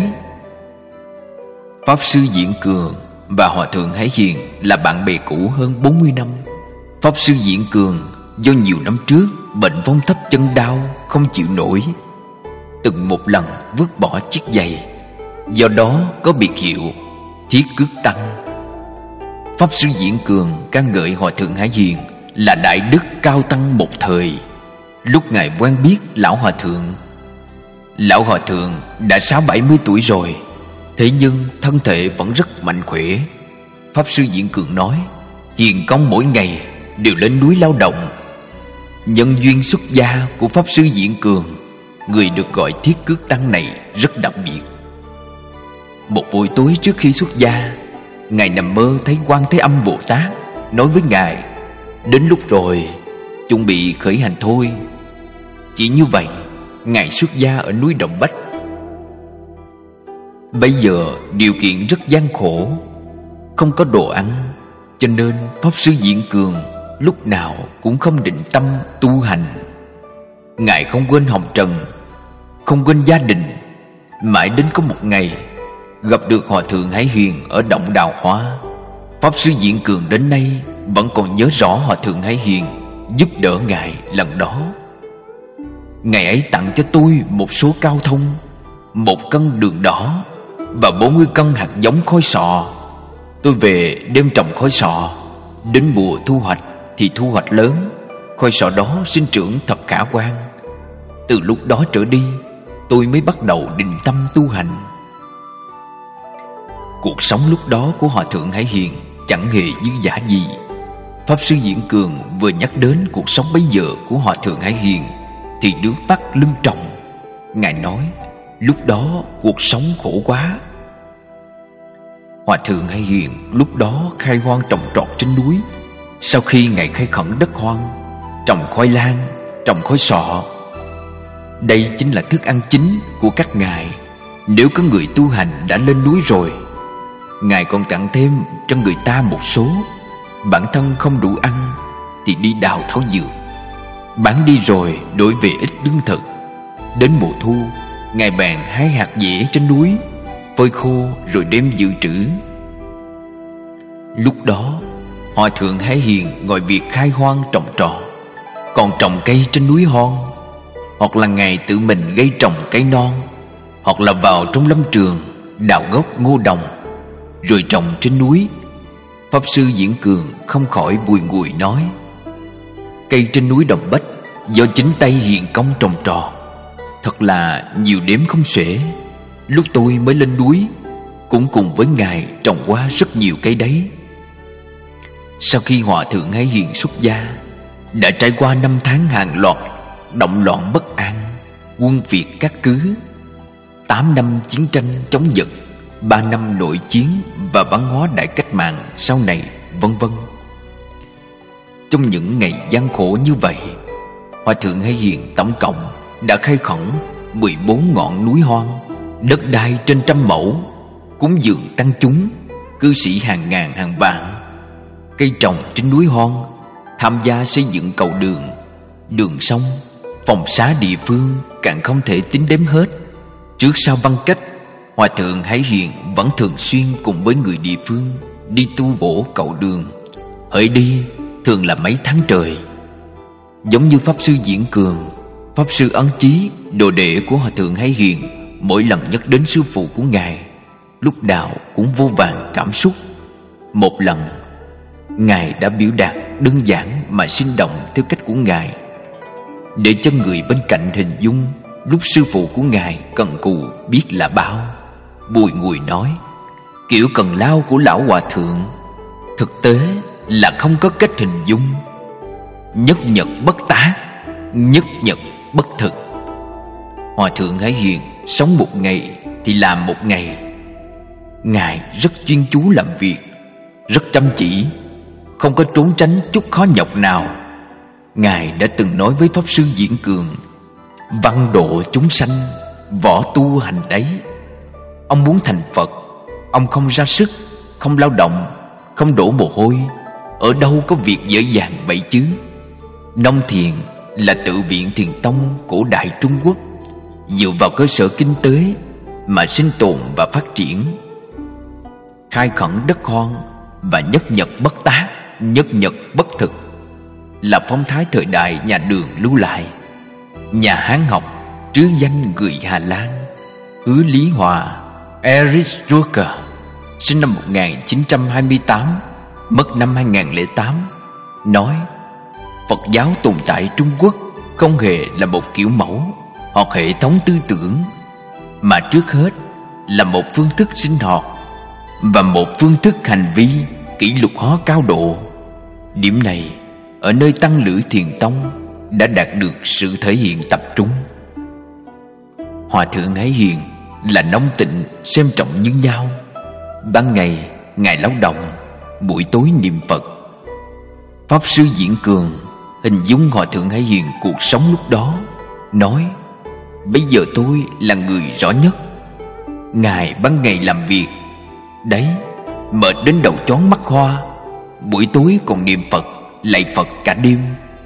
Pháp sư Diễn Cường và Hòa thượng Hải Hiền là bạn bè cũ hơn bốn mươi năm. Pháp sư Diễn Cường do nhiều năm trước bệnh vong thấp chân đau không chịu nổi, từng một lần vứt bỏ chiếc giày, do đó có biệt hiệu Thiết Cước Tăng. Pháp sư Diễn Cường ca ngợi Hòa thượng Hải Hiền là đại đức cao tăng một thời. Lúc ngài quen biết lão hòa thượng, lão hòa thượng đã sáu bảy mươi tuổi rồi, thế nhưng thân thể vẫn rất mạnh khỏe. Pháp sư Diễn Cường nói: Hiền công mỗi ngày đều lên núi lao động. Nhân duyên xuất gia của Pháp sư Diễn Cường, người được gọi Thiết Cước Tăng này rất đặc biệt. Một buổi tối trước khi xuất gia, ngài nằm mơ thấy Quan Thế Âm Bồ Tát nói với ngài: Đến lúc rồi, chuẩn bị khởi hành thôi. Chỉ như vậy, ngài xuất gia ở núi Đồng Bách. Bây giờ điều kiện rất gian khổ, không có đồ ăn, cho nên Pháp sư Diễn Cường lúc nào cũng không định tâm tu hành. Ngài không quên hồng trần, không quên gia đình. Mãi đến có một ngày gặp được Hòa thượng Hải Hiền ở động Đào Hoa. Pháp sư Diễn Cường đến nay vẫn còn nhớ rõ Hòa thượng Hải Hiền giúp đỡ ngài lần đó. Ngài ấy tặng cho tôi một số cao thông, một cân đường đỏ và bốn mươi cân hạt giống khói sọ. Tôi về đem trồng khói sọ, đến mùa thu hoạch thì thu hoạch lớn, khói sọ đó sinh trưởng thật khả quan. Từ lúc đó trở đi, tôi mới bắt đầu định tâm tu hành. Cuộc sống lúc đó của Hòa thượng Hải Hiền chẳng hề dư dả gì. Pháp sư Diễn Cường vừa nhắc đến cuộc sống bấy giờ của Hòa thượng Hải Hiền thì nước mắt lưng tròng. Ngài nói: Lúc đó cuộc sống khổ quá. Hòa thượng Hải Hiền lúc đó khai hoang trồng trọt trên núi. Sau khi ngài khai khẩn đất hoang, trồng khoai lang, trồng khói sọ. Đây chính là thức ăn chính của các ngài. Nếu có người tu hành đã lên núi rồi, ngài còn tặng thêm cho người ta một số. Bản thân không đủ ăn thì đi đào thảo dược, bán đi rồi đổi về ít lương thực. Đến mùa thu, ngài bèn hái hạt dẻ trên núi, phơi khô rồi đem dự trữ. Lúc đó Hòa thượng Hải Hiền ngoài việc khai hoang trồng trọt, còn trồng cây trên núi hoang, hoặc là ngài tự mình gây trồng cây non, hoặc là vào trong lâm trường đào gốc ngô đồng rồi trồng trên núi. Pháp sư Diễn Cường không khỏi bùi ngùi nói: Cây trên núi Đồng Bách do chính tay hiền công trồng trọt, thật là nhiều đếm không xuể. Lúc tôi mới lên núi cũng cùng với ngài trồng qua rất nhiều cây đấy. Sau khi Hòa thượng Hải Hiền xuất gia, đã trải qua năm tháng hàng loạt động loạn bất an, quân Việt các cứ, tám năm chiến tranh chống Nhật, ba năm nội chiến và văn hóa đại cách mạng sau này, vân vân. Trong những ngày gian khổ như vậy, Hòa thượng Hải Hiền tổng cộng đã khai khẩn mười bốn ngọn núi hoang, đất đai trên trăm mẫu, cúng dường tăng chúng, cư sĩ hàng ngàn hàng vạn, cây trồng trên núi hoang, tham gia xây dựng cầu đường, đường sông, phòng xá địa phương càng không thể tính đếm hết. Trước sau băng cách, Hòa thượng Hải Hiền vẫn thường xuyên cùng với người địa phương đi tu bổ cầu đường. Hỡi đi thường là mấy tháng trời. Giống như Pháp Sư Diễn Cường, Pháp Sư Ấn Chí, đồ đệ của Hòa thượng Hải Hiền, mỗi lần nhắc đến sư phụ của Ngài, lúc nào cũng vô vàn cảm xúc. Một lần, Ngài đã biểu đạt đơn giản mà sinh động theo cách của Ngài, để cho người bên cạnh hình dung lúc sư phụ của Ngài cần cù biết là bao. Bùi Ngùi nói: kiểu cần lao của lão hòa thượng thực tế là không có cách hình dung. Nhất nhật bất tác, nhất nhật bất thực. Hòa thượng Hải Hiền sống một ngày thì làm một ngày. Ngài rất chuyên chú làm việc, rất chăm chỉ, không có trốn tránh chút khó nhọc nào. Ngài đã từng nói với Pháp Sư Diễn Cường: văn độ chúng sanh, võ tu hành đấy. Ông muốn thành Phật, ông không ra sức, không lao động, không đổ mồ hôi, ở đâu có việc dễ dàng vậy chứ. Nông Thiền là tự viện thiền tông cổ đại Trung Quốc, dựa vào cơ sở kinh tế mà sinh tồn và phát triển. Khai khẩn đất hoang và nhất nhật bất tác, nhất nhật bất thực là phong thái thời đại nhà Đường lưu lại. Nhà Hán học trứ danh người Hà Lan Hứa Lý Hòa, Erich Drucker, sinh năm một nghìn chín trăm hai mươi tám, mất năm hai nghìn lẻ tám, nói: Phật giáo tồn tại Trung Quốc không hề là một kiểu mẫu hoặc hệ thống tư tưởng, mà trước hết là một phương thức sinh hoạt và một phương thức hành vi kỷ luật hóa cao độ. Điểm này ở nơi Tăng Lữ Thiền Tông đã đạt được sự thể hiện tập trung. Hòa thượng Hải Hiền là nông tịnh xem trọng như nhau. Ban ngày Ngài lao động, buổi tối niệm Phật. Pháp Sư Diễn Cường hình dung Hòa thượng Hải Hiền cuộc sống lúc đó, nói: bây giờ tôi là người rõ nhất. Ngài ban ngày làm việc, đấy, mệt đến đầu chón mắt hoa, buổi tối còn niệm Phật, lạy Phật cả đêm.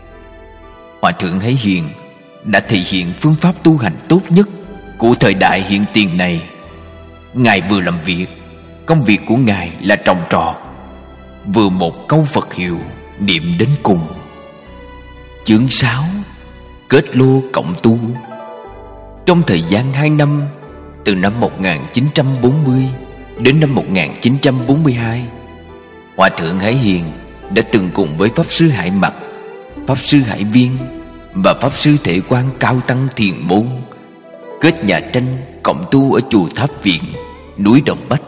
Hòa thượng Hải Hiền đã thể hiện phương pháp tu hành tốt nhất của thời đại hiện tiền này. Ngài vừa làm việc, công việc của Ngài là trồng trọt, vừa một câu Phật hiệu niệm đến cùng. Chương sáu: kết lô cộng tu. Trong thời gian hai năm, từ năm một nghìn chín trăm bốn mươi đến năm một nghìn chín trăm bốn mươi hai, Hòa thượng Hải Hiền đã từng cùng với Pháp Sư Hải Mặc, Pháp Sư Hải Viên và Pháp Sư Thể Quang Cao Tăng Thiền Môn kết nhà tranh cộng tu ở chùa Tháp Viện, núi Đồng Bách.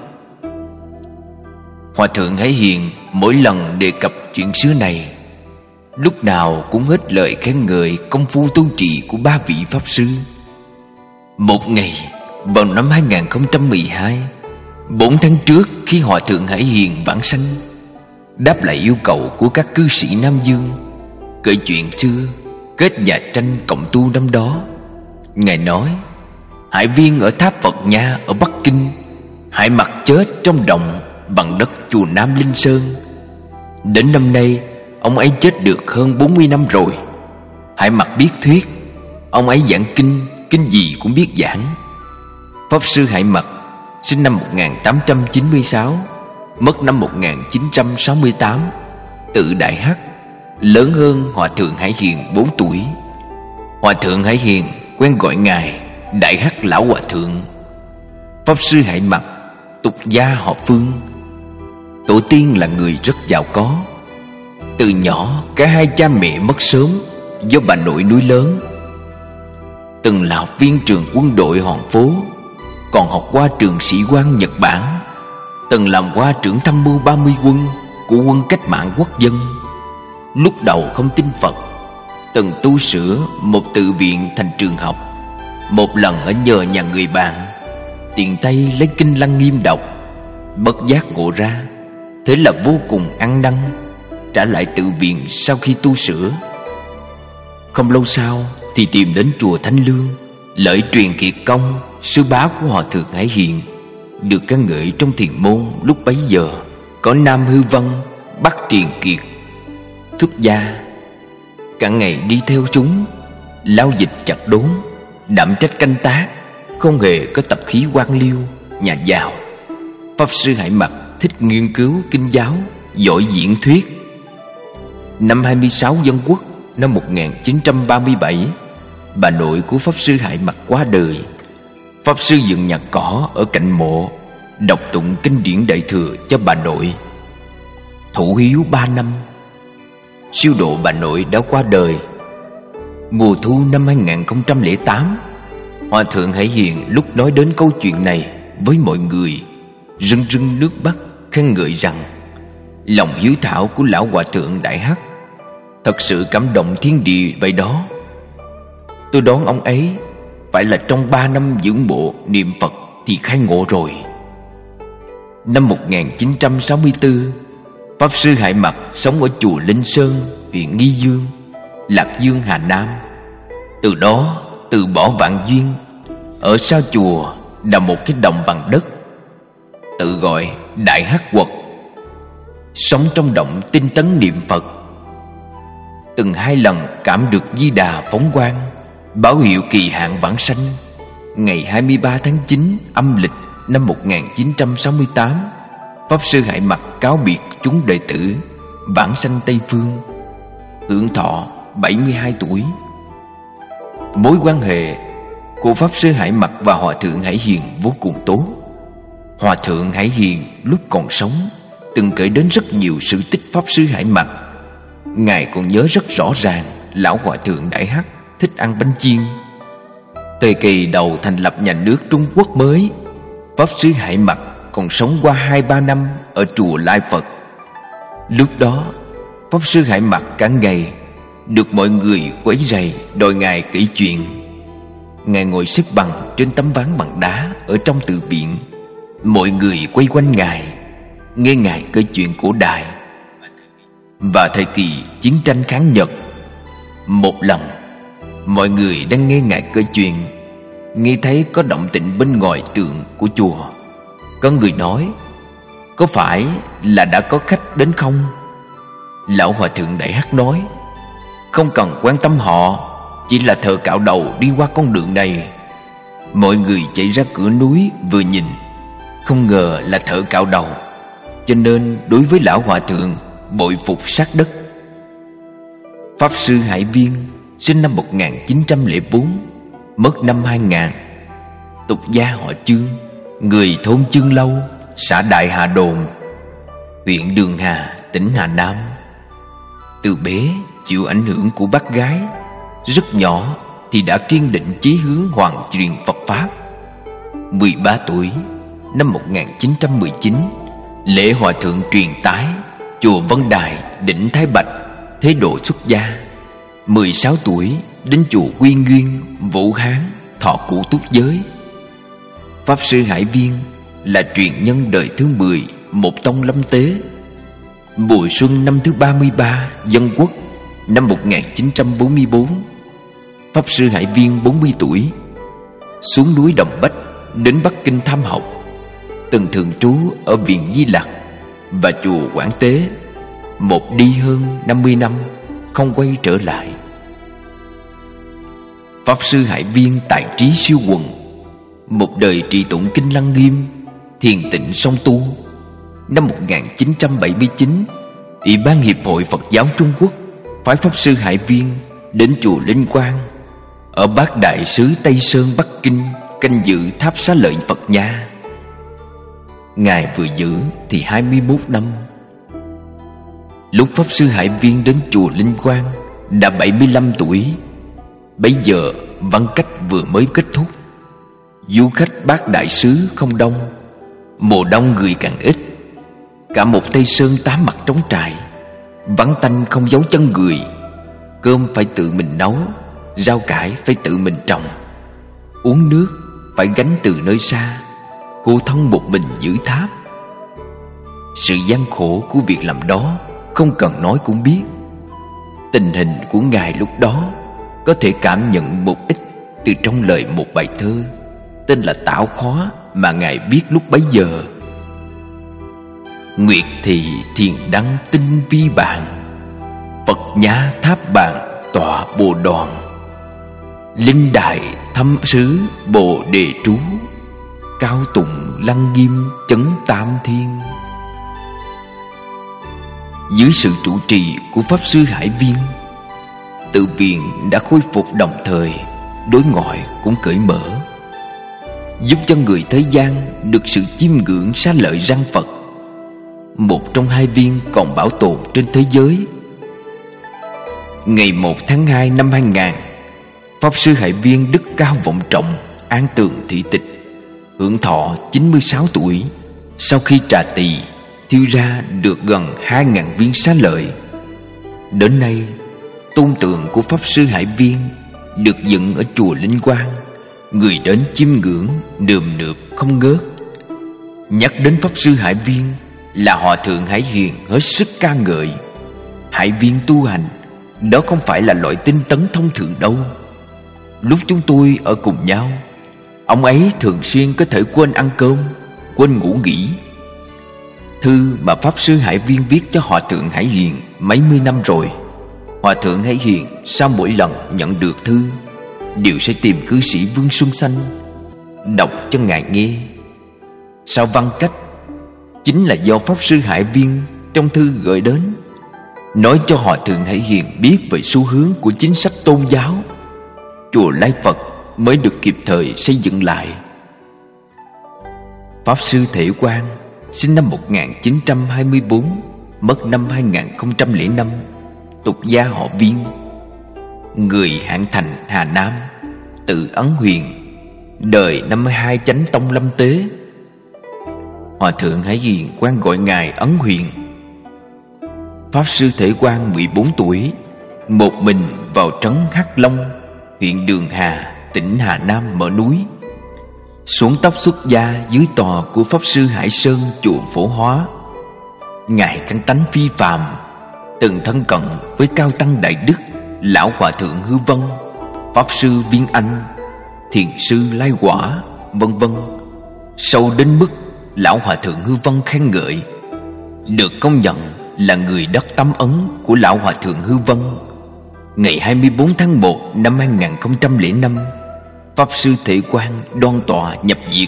Hòa thượng Hải Hiền mỗi lần đề cập chuyện xưa này, lúc nào cũng hết lời khen ngợi công phu tu trì của ba vị Pháp Sư. Một ngày vào năm hai nghìn không trăm mười hai, bốn tháng trước, khi Hòa thượng Hải Hiền vãng sanh, đáp lại yêu cầu của các cư sĩ Nam Dương kể chuyện xưa kết nhà tranh cộng tu năm đó, Ngài nói: Hải Viên ở Tháp Phật Nha ở Bắc Kinh, Hải Mặc chết trong đồng bằng đất chùa Nam Linh Sơn. Đến năm nay ông ấy chết được hơn bốn mươi năm rồi. Hải Mặc biết thuyết, ông ấy giảng kinh, kinh gì cũng biết giảng. Pháp Sư Hải Mặc sinh năm một nghìn tám trăm chín mươi sáu, mất năm một nghìn chín trăm sáu mươi tám, tự Đại Hắc, lớn hơn Hòa thượng Hải Hiền bốn tuổi. Hòa thượng Hải Hiền quen gọi Ngài Đại Hắc Lão Hòa Thượng. Pháp Sư Hải Mặc tục gia họ Phương, tổ tiên là người rất giàu có. Từ nhỏ cả hai cha mẹ mất sớm do bà nội nuôi lớn. Từng là học viên trường quân đội Hoàng Phố, còn học qua trường sĩ quan Nhật Bản, từng làm qua trưởng tham mưu ba mươi quân của quân cách mạng quốc dân. Lúc đầu không tin Phật, từng tu sửa một tự viện thành trường học. Một lần ở nhờ nhà người bạn, tiện tay lấy kinh Lăng Nghiêm đọc, bất giác ngộ ra, thế là vô cùng ăn năn trả lại tự viện sau khi tu sửa. Không lâu sau thì tìm đến chùa Thanh Lương, lợi truyền kiệt công, sư bá của Hòa thượng Hải Hiền, được ca ngợi trong thiền môn lúc bấy giờ. Có Nam Hư Vân, Bắc Triền Kiệt xuất gia, cả ngày đi theo chúng, lao dịch chặt đốn, đảm trách canh tác, không hề có tập khí quan liêu, nhà giàu. Pháp sư Hải Mặc thích nghiên cứu kinh giáo, giỏi diễn thuyết. Năm hai mươi sáu Dân Quốc năm một nghìn chín trăm ba mươi bảy, bà nội của Pháp sư Hải Mặc qua đời. Pháp sư dựng nhà cỏ ở cạnh mộ, đọc tụng kinh điển Đại Thừa cho bà nội. Thủ hiếu ba năm, siêu độ bà nội đã qua đời. Mùa thu năm hai nghìn không trăm lẻ tám, Hòa thượng Hải Hiền lúc nói đến câu chuyện này với mọi người, rưng rưng nước mắt khen ngợi rằng lòng hiếu thảo của lão Hòa thượng Đại Hắc thật sự cảm động thiên địa vậy đó. Tôi đoán ông ấy phải là trong ba năm dưỡng bộ niệm Phật thì khai ngộ rồi. Năm một nghìn chín trăm sáu mươi tư, Pháp sư Hải Mặc sống ở chùa Linh Sơn, huyện Nghi Dương, Lạc Dương, Hà Nam. Từ đó từ bỏ vạn duyên, ở sau chùa là một cái đồng bằng đất, tự gọi Đại Hắc Quật, sống trong động tinh tấn niệm Phật. Từng hai lần cảm được Di Đà phóng quang, báo hiệu kỳ hạn vãng sanh. Ngày hai mươi ba tháng chín âm lịch năm một nghìn chín trăm sáu mươi tám, Pháp sư Hải Mặc cáo biệt chúng đệ tử, vãng sanh Tây Phương, hưởng thọ bảy mươi hai tuổi. Mối quan hệ của Pháp sư Hải Mặc và Hòa thượng Hải Hiền vô cùng tốt. Hòa thượng Hải Hiền lúc còn sống từng kể đến rất nhiều sự tích Pháp sư Hải Mặc. Ngài còn nhớ rất rõ ràng lão Hòa thượng Đại Hắc thích ăn bánh chiên. Thời kỳ đầu thành lập nhà nước Trung Quốc mới, Pháp sư Hải Mặc còn sống qua hai ba năm ở chùa Lai Phật. Lúc đó Pháp sư Hải Mặc cả ngày được mọi người quấy rầy đòi Ngài kể chuyện. Ngài ngồi xếp bằng trên tấm ván bằng đá ở trong tự viện. Mọi người quay quanh Ngài, nghe Ngài kể chuyện cổ đại và thời kỳ chiến tranh kháng Nhật. Một lần, mọi người đang nghe Ngài kể chuyện, nghe thấy có động tĩnh bên ngoài tượng của chùa. Có người nói: "Có phải là đã có khách đến không?" Lão Hòa thượng Đại Hắc nói: "Không cần quan tâm họ, chỉ là thợ cạo đầu đi qua con đường này." Mọi người chạy ra cửa núi vừa nhìn, không ngờ là thợ cạo đầu, cho nên đối với lão Hòa thượng bội phục sát đất. Pháp sư Hải Viên sinh năm một nghìn chín trăm lẻ bốn, mất năm hai nghìn, tục gia họ Chương, người thôn Chương Lâu, xã Đại Hà Đồn, huyện Đường Hà, tỉnh Hà Nam. Từ bé chịu ảnh hưởng của bác gái, rất nhỏ thì đã kiên định chí hướng hoàn truyền Phật Pháp. Mười ba tuổi, năm một nghìn chín trăm mười chín, lễ hòa thượng truyền tái, chùa Vân Đài, đỉnh Thái Bạch, thế độ xuất gia. Mười sáu tuổi, đến chùa Quy Nguyên, Vũ Hán, thọ cụ túc giới. Pháp sư Hải Viên là truyền nhân đời thứ mười, một tông lâm tế. Mùa xuân năm thứ ba mươi ba Dân Quốc năm một nghìn chín trăm bốn mươi bốn, Pháp sư Hải Viên bốn mươi tuổi, xuống núi Đồng Bách đến Bắc Kinh tham học, từng thường trú ở viện Di Lặc và chùa Quảng Tế. Một đi hơn năm mươi năm, không quay trở lại. Pháp sư Hải Viên tài trí siêu quần, một đời trì tụng kinh Lăng Nghiêm, thiền tịnh song tu. Năm một nghìn chín trăm bảy mươi chín, Ủy ban Hiệp hội Phật giáo Trung Quốc phái Pháp sư Hải Viên đến chùa Linh Quang ở Bát Đại xứ Tây Sơn, Bắc Kinh, canh giữ tháp Xá Lợi Phật Nha. Ngài vừa giữ thì hai mươi mốt năm. Lúc Pháp sư Hải Viên đến chùa Linh Quang đã bảy mươi lăm tuổi. Bấy giờ văn cách vừa mới kết thúc, du khách Bát Đại xứ không đông, mùa đông người càng ít. Cả một Tây Sơn tám mặt trống trải, vắng tanh không dấu chân người. Cơm phải tự mình nấu, rau cải phải tự mình trồng, uống nước phải gánh từ nơi xa. Cô thân một mình giữ tháp. Sự gian khổ của việc làm đó không cần nói cũng biết. Tình hình của Ngài lúc đó có thể cảm nhận một ít từ trong lời một bài thơ tên là Tảo Khó mà Ngài viết lúc bấy giờ. Nguyệt thì thiền đăng tinh vi bàn, Phật nhã tháp bàn tọa bồ đoàn. Linh đại thâm sứ bồ đề trú, Cao tụng lăng nghiêm chấn tam thiên. Dưới sự trụ trì của Pháp Sư Hải Viên, tự viện đã khôi phục đồng thời, đối ngoại cũng cởi mở, giúp cho người thế gian được sự chiêm ngưỡng xá lợi răng Phật, một trong hai viên còn bảo tồn trên thế giới. Ngày một tháng hai năm hai nghìn, Pháp Sư Hải Viên đức cao vọng trọng an tường thị tịch, hưởng thọ chín mươi sáu tuổi, sau khi trà tỳ thiêu ra được gần hai nghìn viên xá lợi. Đến nay, tôn tượng của Pháp Sư Hải Viên được dựng ở chùa Linh Quang, người đến chiêm ngưỡng nườm nượp không ngớt. Nhắc đến Pháp Sư Hải Viên là Hòa Thượng Hải Hiền hết sức ca ngợi. Hải Viên tu hành, đó không phải là loại tinh tấn thông thường đâu. Lúc chúng tôi ở cùng nhau, ông ấy thường xuyên có thể quên ăn cơm, quên ngủ nghỉ. Thư mà Pháp Sư Hải Viên viết cho Hòa Thượng Hải Hiền mấy mươi năm rồi. Hòa Thượng Hải Hiền sau mỗi lần nhận được thư đều sẽ tìm cư sĩ Vương Xuân Xanh đọc cho Ngài nghe. Sau văn cách chính là do Pháp Sư Hải Viên trong thư gửi đến, nói cho Hòa Thượng Hải Hiền biết về xu hướng của chính sách tôn giáo. Chùa Lai Phật mới được kịp thời xây dựng lại. Pháp Sư Thể Quang sinh năm một nghìn chín trăm hai mươi tư, mất năm hai nghìn không trăm lẻ năm, tục gia họ Viên, người Hạng Thành, Hà Nam, tự Ấn Huyền, đời năm mươi hai Chánh Tông Lâm Tế. Hòa Thượng Hải Hiền quan gọi Ngài Ấn Huyền. Pháp Sư Thể Quang mười bốn tuổi, một mình vào trấn Hắc Long, huyện Đường Hà, tỉnh Hà Nam mở núi, xuống tóc xuất gia dưới tòa của Pháp Sư Hải Sơn chùa Phổ Hóa. Ngài căn tánh phi phàm, từng thân cận với cao tăng đại đức Lão Hòa Thượng Hư Vân, Pháp Sư Viên Anh, Thiền sư Lai Quả, vân vân, sâu đến mức Lão Hòa Thượng Hư Vân khen ngợi, được công nhận là người đắc tâm ấn của Lão Hòa Thượng Hư Vân. Ngày hai mươi tư tháng một năm hai nghìn không trăm lẻ năm, Pháp Sư Thể Quang đoan tọa nhập diệt.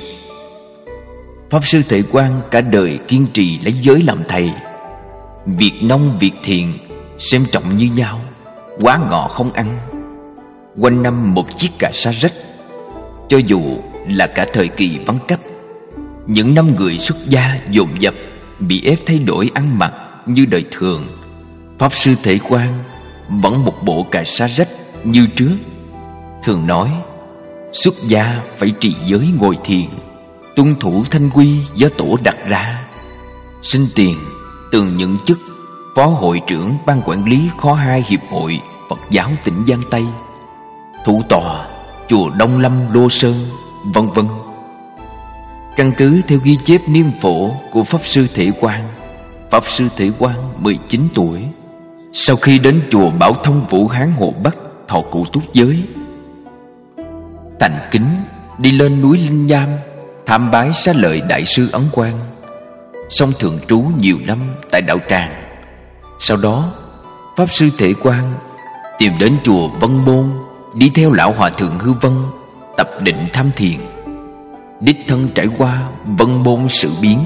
Pháp Sư Thể Quang cả đời kiên trì lấy giới làm thầy. Việc nông việc thiền xem trọng như nhau, quá ngọ không ăn. Quanh năm một chiếc cà sa rách. Cho dù là cả thời kỳ vắng cách, những năm người xuất gia dồn dập bị ép thay đổi ăn mặc như đời thường, Pháp Sư Thể Quang vẫn một bộ cà sa rách như trước. Thường nói xuất gia phải trì giới ngồi thiền, tuân thủ thanh quy do tổ đặt ra. Sinh tiền từng nhận chức Phó hội trưởng ban quản lý khóa hai Hiệp hội Phật giáo tỉnh Giang Tây, thủ tọa chùa Đông Lâm Lô Sơn, vân vân. Căn cứ theo ghi chép niêm phổ của Pháp Sư Thể Quang, Pháp Sư Thể Quang mười chín tuổi, sau khi đến chùa Bảo Thông Vũ Hán Hồ Bắc thọ cụ túc giới, thành kính đi lên núi Linh Nham tham bái xá lợi Đại sư Ấn Quang, xong thường trú nhiều năm tại đạo tràng. Sau đó Pháp Sư Thể Quang tìm đến chùa Vân Môn, đi theo Lão Hòa Thượng Hư Vân tập định tham thiền, đích thân trải qua Vân Môn sự biến.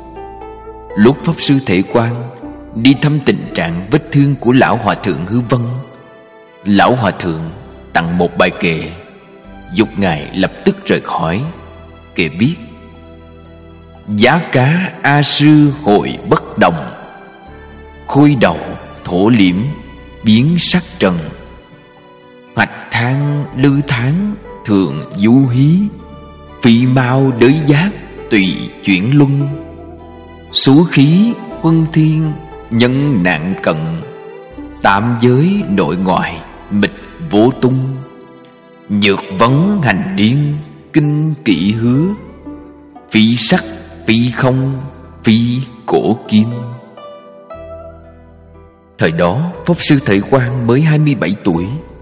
Lúc Pháp Sư Thể Quang đi thăm tình trạng vết thương của Lão Hòa Thượng Hư Vân, Lão Hòa Thượng tặng một bài kệ, dục Ngài lập tức rời khỏi. Kệ viết: giá cá A Sư hội bất đồng, khôi đầu thổ liễm biến sắc trần, hoạch thang lư tháng thường du hí, phi mau đới giác tùy chuyển luân, số khí huân thiên nhân nạn cận, tam giới nội ngoại mịch vô tung, nhược vấn hành điên kinh kỵ hứa, phi sắc phi không phi cổ kim. Thời đó Pháp Sư Thể Quang mới hai mươi bảy tuổi.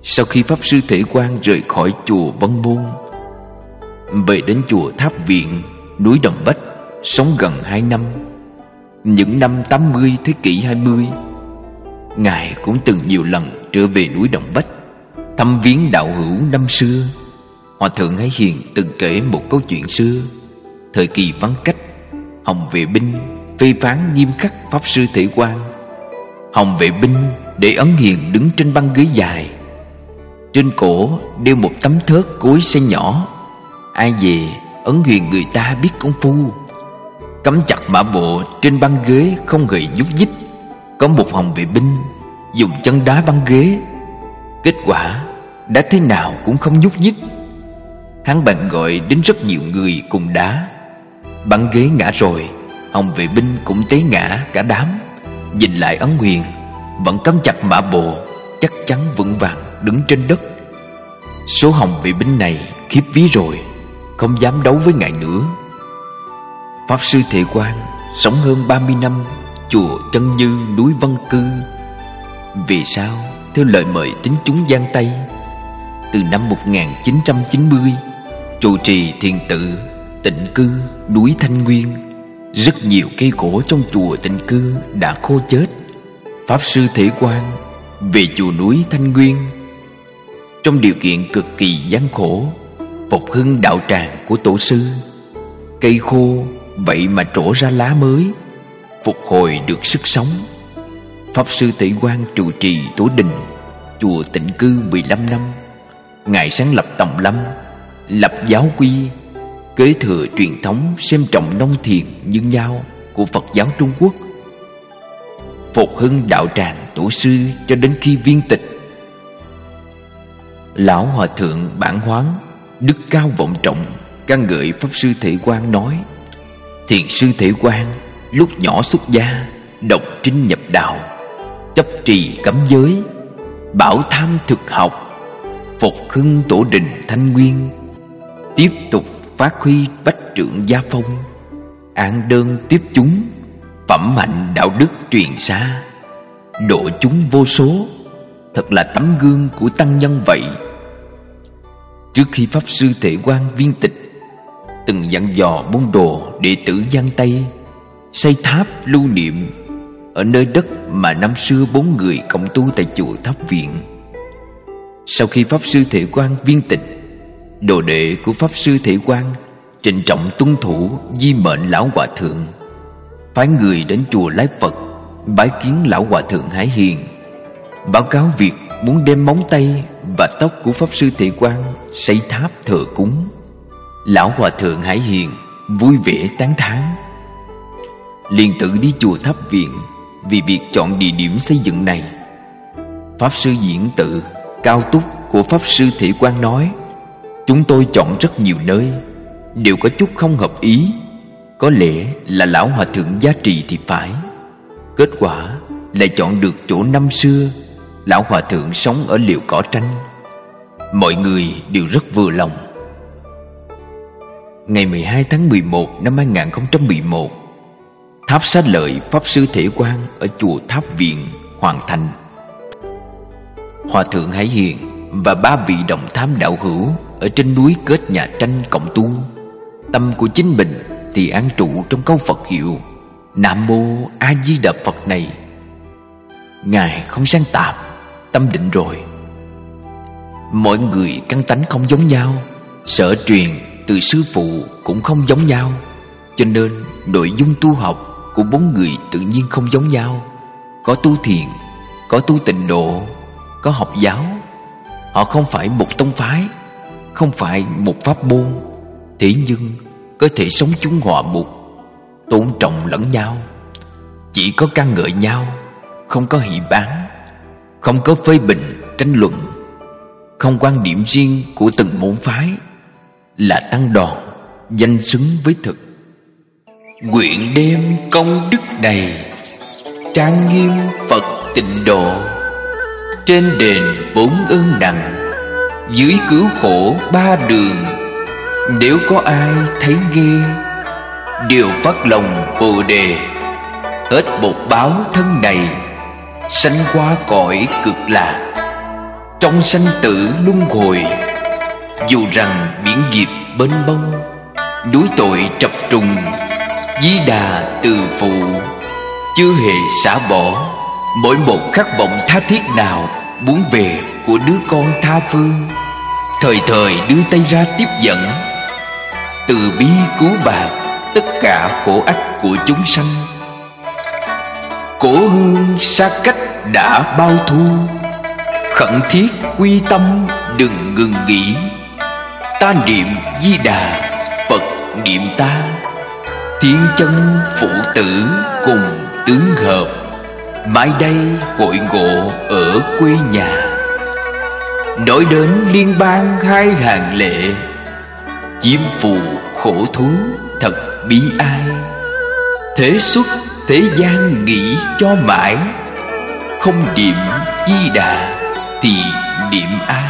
Sau khi Pháp Sư Thể Quang rời khỏi chùa Vân Môn, về đến chùa Tháp Viện, núi Đồng Bách, sống gần hai năm. Những năm tám mươi thế kỷ hai mươi, Ngài cũng từng nhiều lần trở về núi Đồng Bách thăm viếng đạo hữu năm xưa. Hòa thượng Hải Hiền từng kể một câu chuyện xưa. Thời kỳ vắng cách, Hồng Vệ Binh phê phán nghiêm khắc Pháp Sư Thể Quang. Hồng Vệ Binh để Ấn Hiền đứng trên băng ghế dài, trên cổ đeo một tấm thớt cối xây nhỏ. Ai về Ấn Huyền người ta biết công phu, cắm chặt mã bộ trên băng ghế không hề nhúc nhích. Có một Hồng Vệ Binh dùng chân đá băng ghế, kết quả đã thế nào cũng không nhúc nhích. Hắn bèn gọi đến rất nhiều người cùng đá. Băng ghế ngã rồi, Hồng Vệ Binh cũng té ngã cả đám. Nhìn lại Ấn Huyền vẫn cắm chặt mã bộ, chắc chắn vững vàng đứng trên đất. Số Hồng Vệ Binh này khiếp vía rồi, không dám đấu với Ngài nữa. Pháp Sư Thể Quang sống hơn ba mươi năm chùa Chân Như, núi Vân Cư. Vì sao theo lời mời tín chúng Giang Tây, từ năm một nghìn chín trăm chín mươi trụ trì thiền tự tịnh cư núi Thanh Nguyên. Rất nhiều cây cổ trong chùa tịnh cư đã khô chết. Pháp Sư Thể Quang về chùa núi Thanh Nguyên trong điều kiện cực kỳ gian khổ, phục hưng đạo tràng của tổ sư. Cây khô vậy mà trổ ra lá mới, phục hồi được sức sống. Pháp Sư Thể Quang trụ trì tổ đình chùa tịnh cư mười lăm năm. Ngài sáng lập tòng lâm, lập giáo quy, kế thừa truyền thống xem trọng nông thiền như nhau của Phật giáo Trung Quốc, phục hưng đạo tràng tổ sư cho đến khi viên tịch. Lão Hòa Thượng Bản Hoán đức cao vọng trọng ca ngợi Pháp Sư Thể Quang nói: Thiền sư Thể Quang lúc nhỏ xuất gia, độc trinh nhập đạo, chấp trì cấm giới, bảo tham thực học, phục hưng tổ đình Thanh Nguyên, tiếp tục phát huy bách trượng gia phong, an đơn tiếp chúng, phẩm hạnh đạo đức truyền xa, độ chúng vô số, thật là tấm gương của tăng nhân vậy. Trước khi Pháp Sư Thể Quang viên tịch, từng dặn dò môn đồ đệ tử Giang Tây xây tháp lưu niệm ở nơi đất mà năm xưa bốn người cộng tu tại chùa Tháp Viện. Sau khi Pháp Sư Thể Quang viên tịch, đồ đệ của Pháp Sư Thể Quang trịnh trọng tuân thủ di mệnh Lão Hòa Thượng, phái người đến chùa Lái Phật bái kiến Lão Hòa Thượng Hải Hiền, báo cáo việc muốn đem móng tay và tóc của Pháp Sư Thể Quang xây tháp thờ cúng. Lão Hòa Thượng Hải Hiền vui vẻ tán thán, liền tự đi chùa Tháp Viện vì việc chọn địa điểm xây dựng này. Pháp Sư Diễn Tự cao túc của Pháp Sư Thể Quang nói: Chúng tôi chọn rất nhiều nơi, đều có chút không hợp ý. Có lẽ là Lão Hòa Thượng giá trị thì phải. Kết quả lại chọn được chỗ năm xưa Lão Hòa Thượng sống ở liều cỏ tranh. Mọi người đều rất vừa lòng. Ngày mười hai tháng mười một năm hai nghìn không trăm mười một, tháp Xá Lợi Pháp Sư Thể Quang ở chùa Tháp Viện hoàn thành. Hòa Thượng Hải Hiền và ba vị đồng tham đạo hữu ở trên núi kết nhà tranh cộng tu. Tâm của chính mình thì an trụ trong câu Phật hiệu Nam Mô A Di Đà Phật này. Ngài không sang tạp, tâm định rồi. Mọi người căn tánh không giống nhau, sở truyền từ sư phụ cũng không giống nhau, cho nên nội dung tu học của bốn người tự nhiên không giống nhau. Có tu thiền, có tu tịnh độ, có học giáo. Họ không phải một tông phái, không phải một pháp môn, thế nhưng có thể sống chung hòa mục, tôn trọng lẫn nhau, chỉ có ca ngợi nhau, không có hỷ bán, không có phê bình tranh luận, không quan điểm riêng của từng môn phái, là tăng đoàn danh xứng với thực. Nguyện đem công đức này trang nghiêm Phật tịnh độ, trên đền bốn ơn nặng, dưới cứu khổ ba đường. Nếu có ai thấy nghe, đều phát lòng Bồ Đề, hết một báo thân này, sanh qua cõi cực lạc. Trong trong sanh tử luân hồi. Dù rằng biển nghiệp bênh bông, núi tội trập trùng, Di Đà từ phụ, chưa hề xả bỏ mỗi một khát vọng tha thiết nào muốn về của đứa con tha phương, thời thời đưa tay ra tiếp dẫn, từ bi cứu bạc tất cả khổ ách của chúng sanh. Cổ hương xa cách đã bao thu, khẩn thiết quy tâm đừng ngừng nghỉ. Ta niệm Di Đà, Phật niệm ta, thiên chân phụ tử cùng tướng hợp, mãi đây hội ngộ ở quê nhà. Nói đến liên bang hai hàng lệ, chiêm phù khổ thú thật bi ai. Thế xuất thế gian nghĩ cho mãi, không niệm Di Đà thì niệm ai?